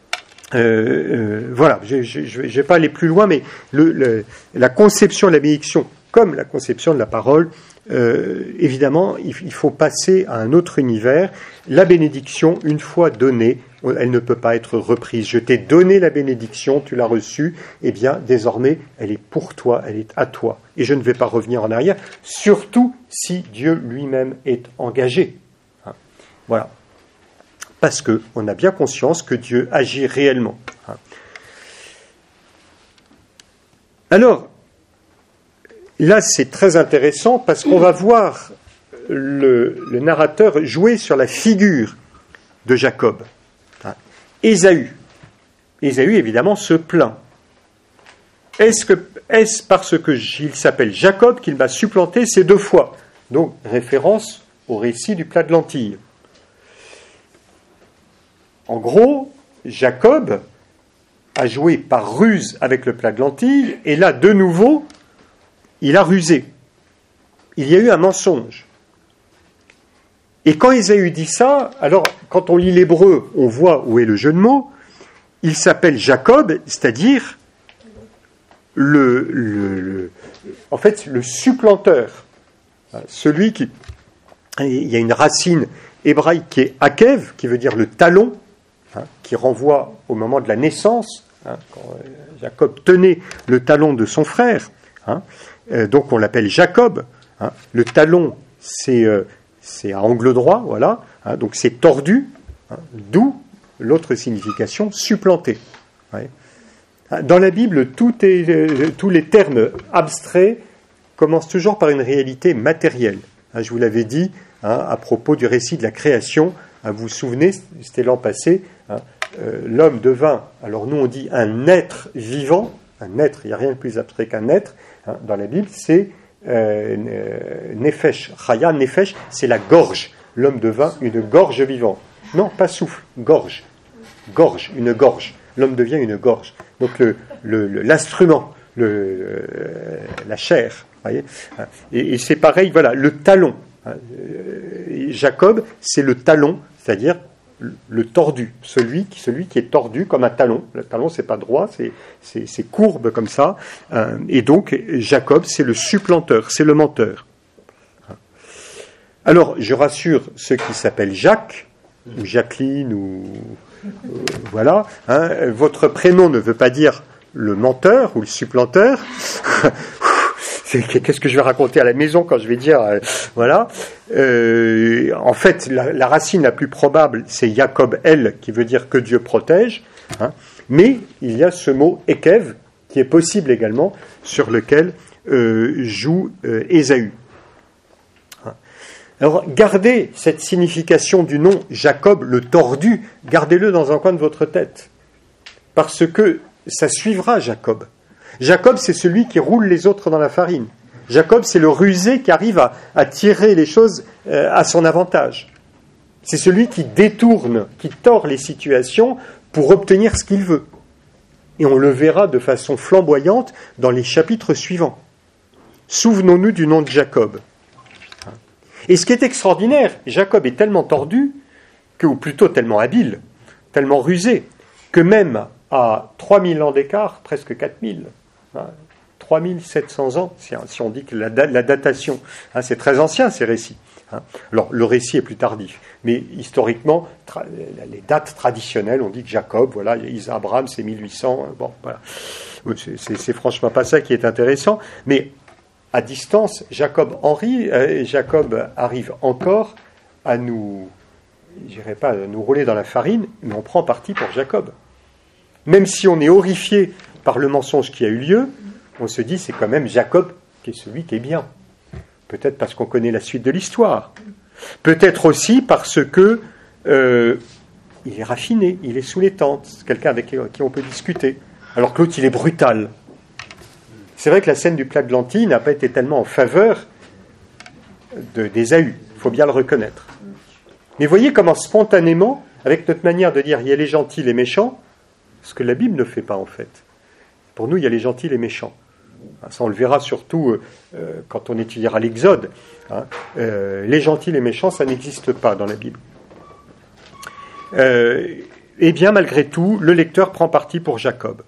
voilà, je ne vais pas aller plus loin, mais la conception de la bénédiction, comme la conception de la parole, évidemment, il faut passer à un autre univers. La bénédiction, une fois donnée, elle ne peut pas être reprise. Je t'ai donné la bénédiction, tu l'as reçue, eh bien, désormais, elle est pour toi, elle est à toi. Et je ne vais pas revenir en arrière, surtout si Dieu lui-même est engagé. Voilà. Parce qu'on a bien conscience que Dieu agit réellement. Alors, là, c'est très intéressant parce qu'on va voir le narrateur jouer sur la figure de Jacob. Ésaü, évidemment, se plaint. Est-ce parce qu'il s'appelle Jacob qu'il m'a supplanté ces 2 fois? Donc, référence au récit du plat de lentilles. En gros, Jacob a joué par ruse avec le plat de lentilles, et là, de nouveau, il a rusé. Il y a eu un mensonge. Et quand Ésaü dit ça, alors, quand on lit l'hébreu, on voit où est le jeu de mots, il s'appelle Jacob, c'est-à-dire en fait, le supplanteur. Celui qui... Il y a une racine hébraïque qui est Akev, qui veut dire le talon, qui renvoie au moment de la naissance, quand Jacob tenait le talon de son frère. Donc on l'appelle Jacob. Le talon, c'est à angle droit, voilà. Donc c'est tordu, d'où l'autre signification, supplanté. Ouais. Dans la Bible, tous les termes abstraits commencent toujours par une réalité matérielle. Je vous l'avais dit à propos du récit de la création. Vous vous souvenez, c'était l'an passé, l'homme devint, alors nous on dit un être vivant, un être, il n'y a rien de plus abstrait qu'un être, dans la Bible, c'est Nefesh, Chaya, Nefesh, c'est la gorge. L'homme devint une gorge vivante. Non, pas souffle, gorge. Gorge, une gorge. L'homme devient une gorge. Donc l'instrument, la chair. Voyez, et c'est pareil, voilà, le talon. Jacob, c'est le talon, c'est-à-dire le tordu, celui qui est tordu comme un talon. Le talon, c'est pas droit, c'est courbe comme ça. Et donc, Jacob, c'est le supplanteur, c'est le menteur. Alors, je rassure ceux qui s'appellent Jacques, ou Jacqueline, ou voilà. Votre prénom ne veut pas dire le menteur ou le supplanteur. Qu'est-ce que je vais raconter à la maison quand je vais dire voilà. En fait, la racine la plus probable, c'est Jacob El, qui veut dire que Dieu protège. Mais il y a ce mot Ekev, qui est possible également, sur lequel joue Ésaü. Alors, gardez cette signification du nom Jacob, le tordu, gardez-le dans un coin de votre tête. Parce que ça suivra Jacob. Jacob, c'est celui qui roule les autres dans la farine. Jacob, c'est le rusé qui arrive à tirer les choses à son avantage. C'est celui qui détourne, qui tord les situations pour obtenir ce qu'il veut. Et on le verra de façon flamboyante dans les chapitres suivants. Souvenons-nous du nom de Jacob. Et ce qui est extraordinaire, Jacob est tellement tordu, ou plutôt tellement habile, tellement rusé, que même à 3000 ans d'écart, presque 4000, 3700 ans, si on dit que la datation, c'est très ancien ces récits. Alors le récit est plus tardif, mais historiquement, les dates traditionnelles, on dit que Jacob, voilà, Abraham c'est 1800, bon voilà, c'est franchement pas ça qui est intéressant, mais à distance, Jacob arrive encore à nous, je dirais pas à nous rouler dans la farine, mais on prend parti pour Jacob. Même si on est horrifié par le mensonge qui a eu lieu, on se dit c'est quand même Jacob qui est celui qui est bien. Peut-être parce qu'on connaît la suite de l'histoire. Peut-être aussi parce que il est raffiné, il est sous les tentes, c'est quelqu'un avec qui on peut discuter. Alors que l'autre, il est brutal. C'est vrai que la scène du plat de lentilles n'a pas été tellement en faveur d'Ésaü, il faut bien le reconnaître. Mais voyez comment spontanément, avec notre manière de dire il y a les gentils, les méchants, ce que la Bible ne fait pas en fait. Pour nous, il y a les gentils, les méchants. Ça, on le verra surtout quand on étudiera l'Exode. Les gentils, les méchants, ça n'existe pas dans la Bible. Eh bien, malgré tout, le lecteur prend parti pour Jacob.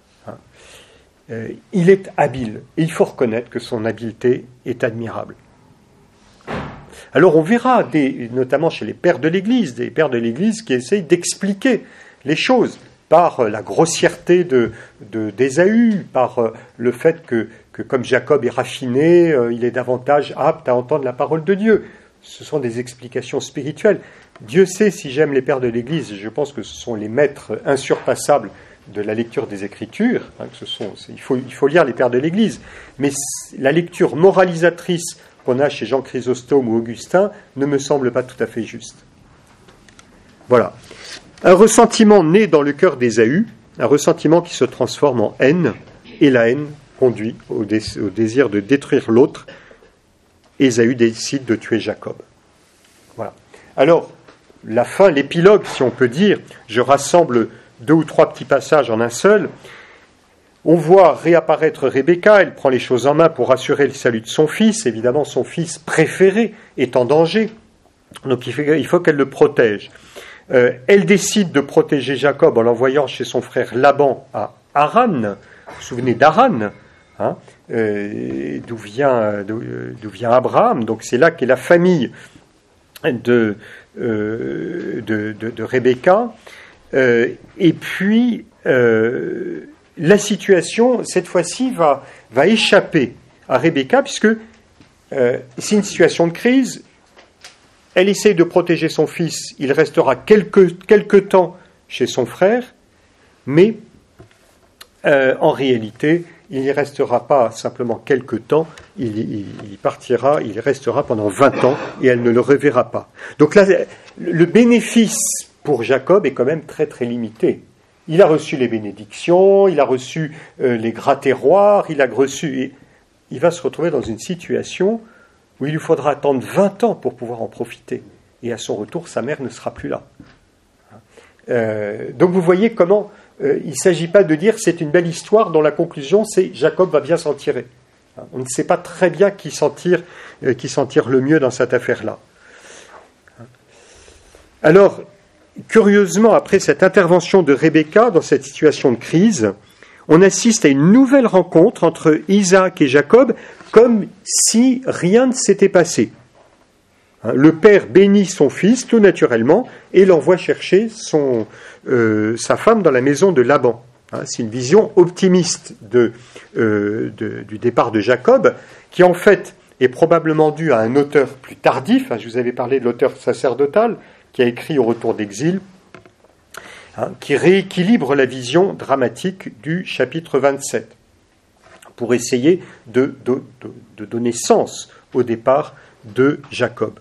Il est habile, et il faut reconnaître que son habileté est admirable. Alors on verra, notamment chez les pères de l'Église, des pères de l'Église qui essayent d'expliquer les choses par la grossièreté d'Ésaü, par le fait que comme Jacob est raffiné, il est davantage apte à entendre la parole de Dieu. Ce sont des explications spirituelles. Dieu sait si j'aime les pères de l'Église, je pense que ce sont les maîtres insurpassables de la lecture des Écritures, il faut lire les pères de l'Église, mais la lecture moralisatrice qu'on a chez Jean Chrysostome ou Augustin ne me semble pas tout à fait juste. Voilà. Un ressentiment né dans le cœur d'Ésaü, un ressentiment qui se transforme en haine, et la haine conduit au désir de détruire l'autre. Ésaü décide de tuer Jacob. Voilà. Alors, la fin, l'épilogue, si on peut dire, je rassemble 2 ou 3 petits passages en un seul. On voit réapparaître Rebecca, elle prend les choses en main pour assurer le salut de son fils. Évidemment, son fils préféré est en danger, donc il faut qu'elle le protège. Elle décide de protéger Jacob en l'envoyant chez son frère Laban à Haran. Vous vous souvenez d'Haran, hein, d'où vient Abraham. Donc c'est là qu'est la famille de Rebecca. Et puis la situation cette fois-ci va échapper à Rebecca, puisque c'est une situation de crise. Elle essaye de protéger son fils, il restera quelque temps chez son frère, mais en réalité, il n'y restera pas simplement quelque temps, il partira, il restera pendant 20 ans et elle ne le reverra pas. Donc là, le bénéfice pour Jacob est quand même très très limité. Il a reçu les bénédictions, il a reçu les gras terroirs, il va se retrouver dans une situation où il lui faudra attendre 20 ans pour pouvoir en profiter. Et à son retour, sa mère ne sera plus là. Donc vous voyez comment il ne s'agit pas de dire c'est une belle histoire dont la conclusion c'est Jacob va bien s'en tirer. On ne sait pas très bien qui s'en tire le mieux dans cette affaire-là. Alors, curieusement, après cette intervention de Rebecca dans cette situation de crise, on assiste à une nouvelle rencontre entre Isaac et Jacob, comme si rien ne s'était passé. Le père bénit son fils tout naturellement et l'envoie chercher sa femme dans la maison de Laban. C'est une vision optimiste du départ de Jacob, qui en fait est probablement due à un auteur plus tardif. Je vous avais parlé de l'auteur sacerdotal qui a écrit au retour d'exil, qui rééquilibre la vision dramatique du chapitre 27 pour essayer de donner sens au départ de Jacob.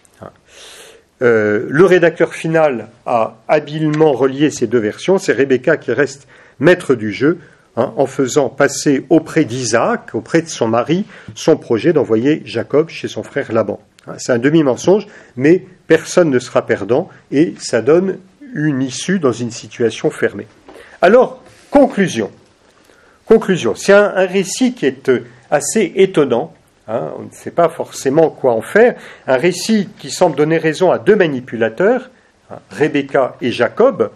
Le rédacteur final a habilement relié ces deux versions. C'est Rebecca qui reste maître du jeu, en faisant passer auprès d'Isaac, auprès de son mari, son projet d'envoyer Jacob chez son frère Laban. C'est un demi-mensonge, mais personne ne sera perdant et ça donne une issue dans une situation fermée. Alors, conclusion. C'est un récit qui est assez étonnant. On ne sait pas forcément quoi en faire. Un récit qui semble donner raison à deux manipulateurs, Rebecca et Jacob,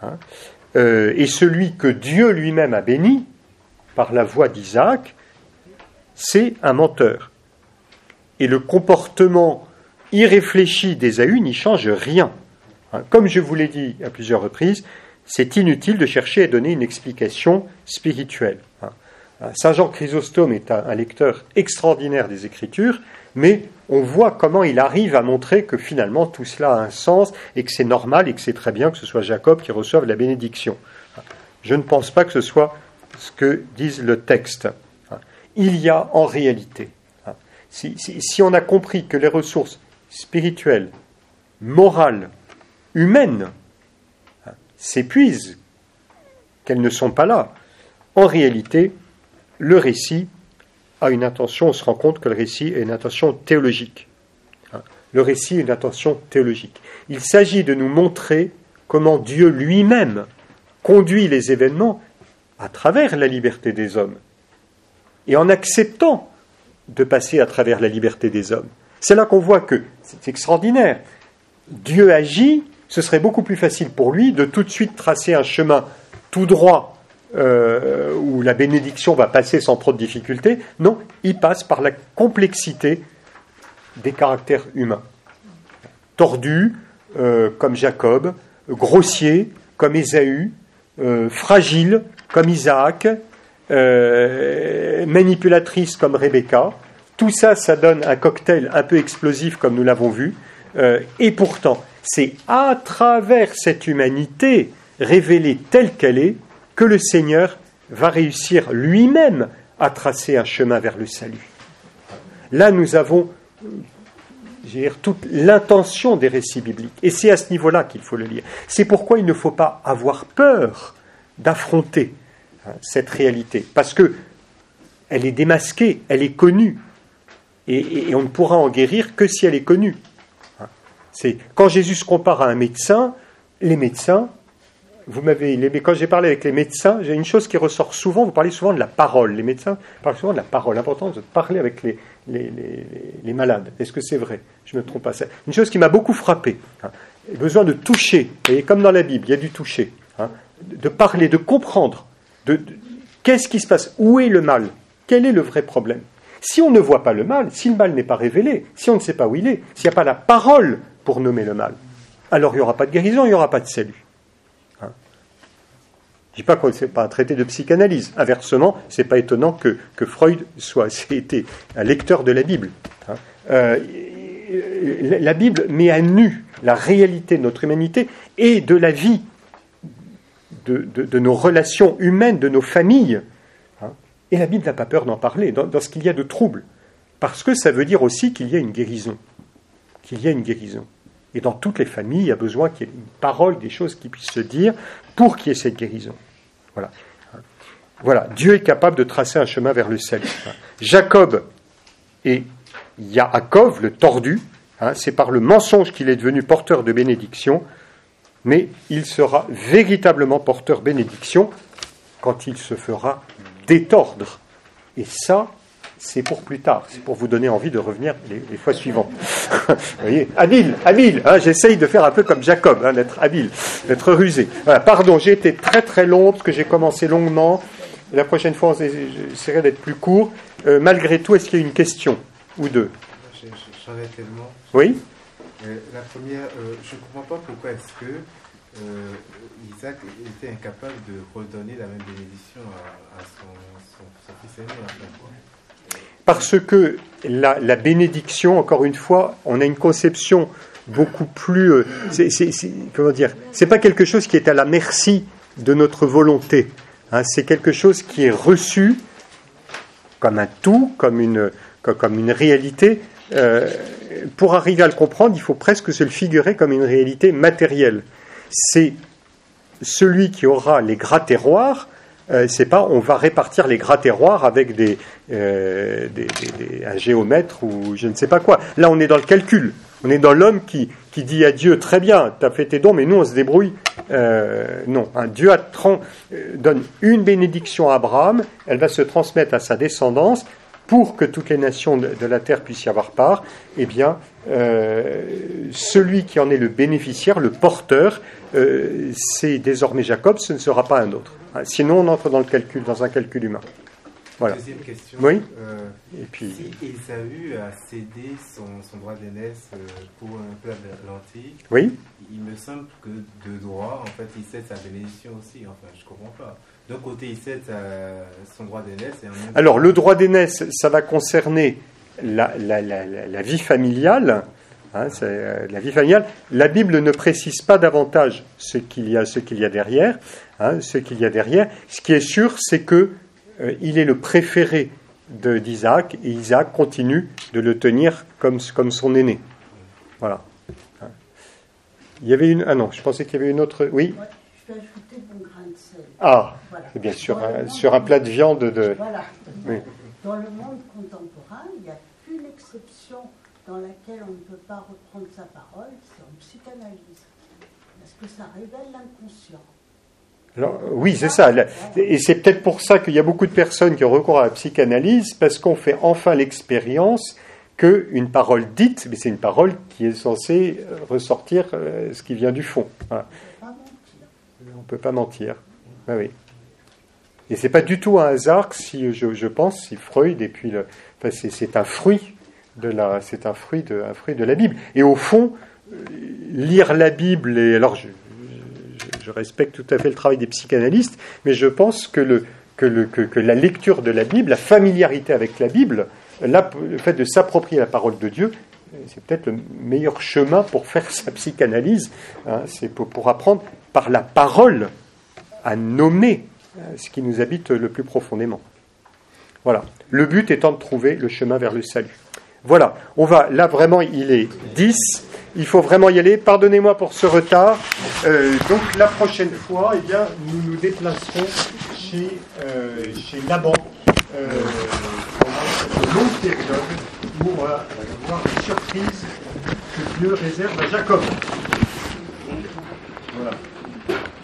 et celui que Dieu lui-même a béni par la voix d'Isaac, c'est un menteur. Et le comportement irréfléchi d'Ésaü n'y change rien. Comme je vous l'ai dit à plusieurs reprises, c'est inutile de chercher à donner une explication spirituelle. Saint Jean Chrysostome est un lecteur extraordinaire des Écritures, mais on voit comment il arrive à montrer que finalement tout cela a un sens et que c'est normal et que c'est très bien que ce soit Jacob qui reçoive la bénédiction. Je ne pense pas que ce soit ce que dise le texte. Il y a en réalité, si on a compris que les ressources spirituelles, morales, humaines s'épuisent, qu'elles ne sont pas là, en réalité, le récit a une intention, on se rend compte que le récit a une intention théologique. Le récit a une intention théologique. Il s'agit de nous montrer comment Dieu lui-même conduit les événements à travers la liberté des hommes et en acceptant de passer à travers la liberté des hommes. C'est là qu'on voit que c'est extraordinaire. Dieu agit, ce serait beaucoup plus facile pour lui de tout de suite tracer un chemin tout droit où la bénédiction va passer sans trop de difficultés. Non, il passe par la complexité des caractères humains. Tordu, comme Jacob, grossier, comme Ésaü, fragile, comme Isaac, manipulatrice, comme Rebecca. Tout ça, ça donne un cocktail un peu explosif, comme nous l'avons vu. Et pourtant, c'est à travers cette humanité révélée telle qu'elle est que le Seigneur va réussir lui-même à tracer un chemin vers le salut. Là, nous avons toute l'intention des récits bibliques. Et c'est à ce niveau-là qu'il faut le lire. C'est pourquoi il ne faut pas avoir peur d'affronter cette réalité. Parce qu'elle est démasquée, elle est connue. Et on ne pourra en guérir que si elle est connue. Quand Jésus se compare à un médecin, les médecins, quand j'ai parlé avec les médecins, j'ai une chose qui ressort souvent, vous parlez souvent de la parole. Les médecins parlent souvent de la parole. L'important, c'est de parler avec les malades. Est-ce que c'est vrai ? Je ne me trompe pas. C'est une chose qui m'a beaucoup frappé. besoin de toucher. Et comme dans la Bible, il y a du toucher. Hein, de parler, de comprendre. Qu'est-ce qui se passe? Où est le mal? Quel est le vrai problème? Si on ne voit pas le mal, si le mal n'est pas révélé, si on ne sait pas où il est, s'il n'y a pas la parole pour nommer le mal, alors il n'y aura pas de guérison, il n'y aura pas de salut. Hein? Je ne dis pas que ce n'est pas un traité de psychanalyse. Inversement, ce n'est pas étonnant que Freud été un lecteur de la Bible. Hein? La Bible met à nu la réalité de notre humanité et de la vie, de nos relations humaines, de nos familles. Hein? Et la Bible n'a pas peur d'en parler dans ce qu'il y a de trouble. Parce que ça veut dire aussi qu'il y a une guérison. Qu'il y a une guérison. Et dans toutes les familles, il y a besoin qu'il y ait une parole, des choses qui puissent se dire pour qu'il y ait cette guérison. Voilà. Voilà. Dieu est capable de tracer un chemin vers le salut. Jacob et Yaakov, le tordu, c'est par le mensonge qu'il est devenu porteur de bénédiction, mais il sera véritablement porteur bénédiction quand il se fera détordre. Et ça, c'est pour plus tard, c'est pour vous donner envie de revenir les fois suivantes. Vous voyez, habile, j'essaye de faire un peu comme Jacob, d'être habile, d'être rusé. Voilà, pardon, j'ai été très très long, parce que j'ai commencé longuement. La prochaine fois, j'essaierai d'être plus court. Malgré tout, est-ce qu'il y a une question ou deux? J'en ai tellement. Oui. La première, je ne comprends pas pourquoi est-ce que Isaac était incapable de redonner la même bénédiction à son fils aîné. Parce que la bénédiction, encore une fois, on a une conception beaucoup plus... comment dire, c'est pas quelque chose qui est à la merci de notre volonté. Hein, c'est quelque chose qui est reçu comme un tout, comme une réalité. Pour arriver à le comprendre, il faut presque se le figurer comme une réalité matérielle. C'est celui qui aura les gras terroirs. C'est pas on va répartir les gras terroirs avec un géomètre ou je ne sais pas quoi. Là, on est dans le calcul. On est dans l'homme qui dit à Dieu, très bien, tu as fait tes dons, mais nous, on se débrouille. Non, Dieu donne une bénédiction à Abraham, elle va se transmettre à sa descendance pour que toutes les nations de la terre puissent y avoir part. Eh bien, celui qui en est le bénéficiaire, le porteur, c'est désormais Jacob, ce ne sera pas un autre. Sinon, on entre dans un calcul humain. Voilà. Deuxième question. Oui. Et puis, si Ésaü a cédé son droit d'aînesse pour un plat de lentilles, oui. Il me semble que de droit, en fait, il cède sa bénédiction aussi. Enfin, je ne comprends pas. D'un côté, il cède son droit d'aînesse. Alors, le droit d'aînesse, ça va concerner la vie familiale. La vie familiale. La Bible ne précise pas davantage ce qu'il y a derrière. Ce qu'il y a derrière. Ce qui est sûr, c'est que il est le préféré d'Isaac et Isaac continue de le tenir comme son aîné. Voilà. Il y avait une... Ah non, je pensais qu'il y avait une autre... Oui. Ouais, je vais ajouter mon grain de sel. Ah, voilà. c'est bien sûr, sur un plat de viande de... Voilà. Oui. Dans le monde contemporain, il n'y a qu'une exception dans laquelle on ne peut pas reprendre sa parole, c'est en psychanalyse. Parce que ça révèle l'inconscient. Alors, oui, c'est ça. Et c'est peut-être pour ça qu'il y a beaucoup de personnes qui ont recours à la psychanalyse, parce qu'on fait enfin l'expérience qu'une parole dite, mais c'est une parole qui est censée ressortir ce qui vient du fond. Voilà. On ne peut pas mentir. Ah, oui. Et c'est pas du tout un hasard si je pense, si Freud et puis c'est un fruit de la Bible. Et au fond, lire la Bible et alors je respecte tout à fait le travail des psychanalystes, mais je pense que la lecture de la Bible, la familiarité avec la Bible, le fait de s'approprier la parole de Dieu, c'est peut-être le meilleur chemin pour faire sa psychanalyse. C'est pour apprendre par la parole à nommer ce qui nous habite le plus profondément. Voilà. Le but étant de trouver le chemin vers le salut. Voilà. Là vraiment, il est 10. Il faut vraiment y aller. Pardonnez-moi pour ce retard. Donc la prochaine fois, eh bien, nous nous déplacerons chez Laban pendant cette longue période où on va voir une surprise que Dieu réserve à Jacob. Voilà.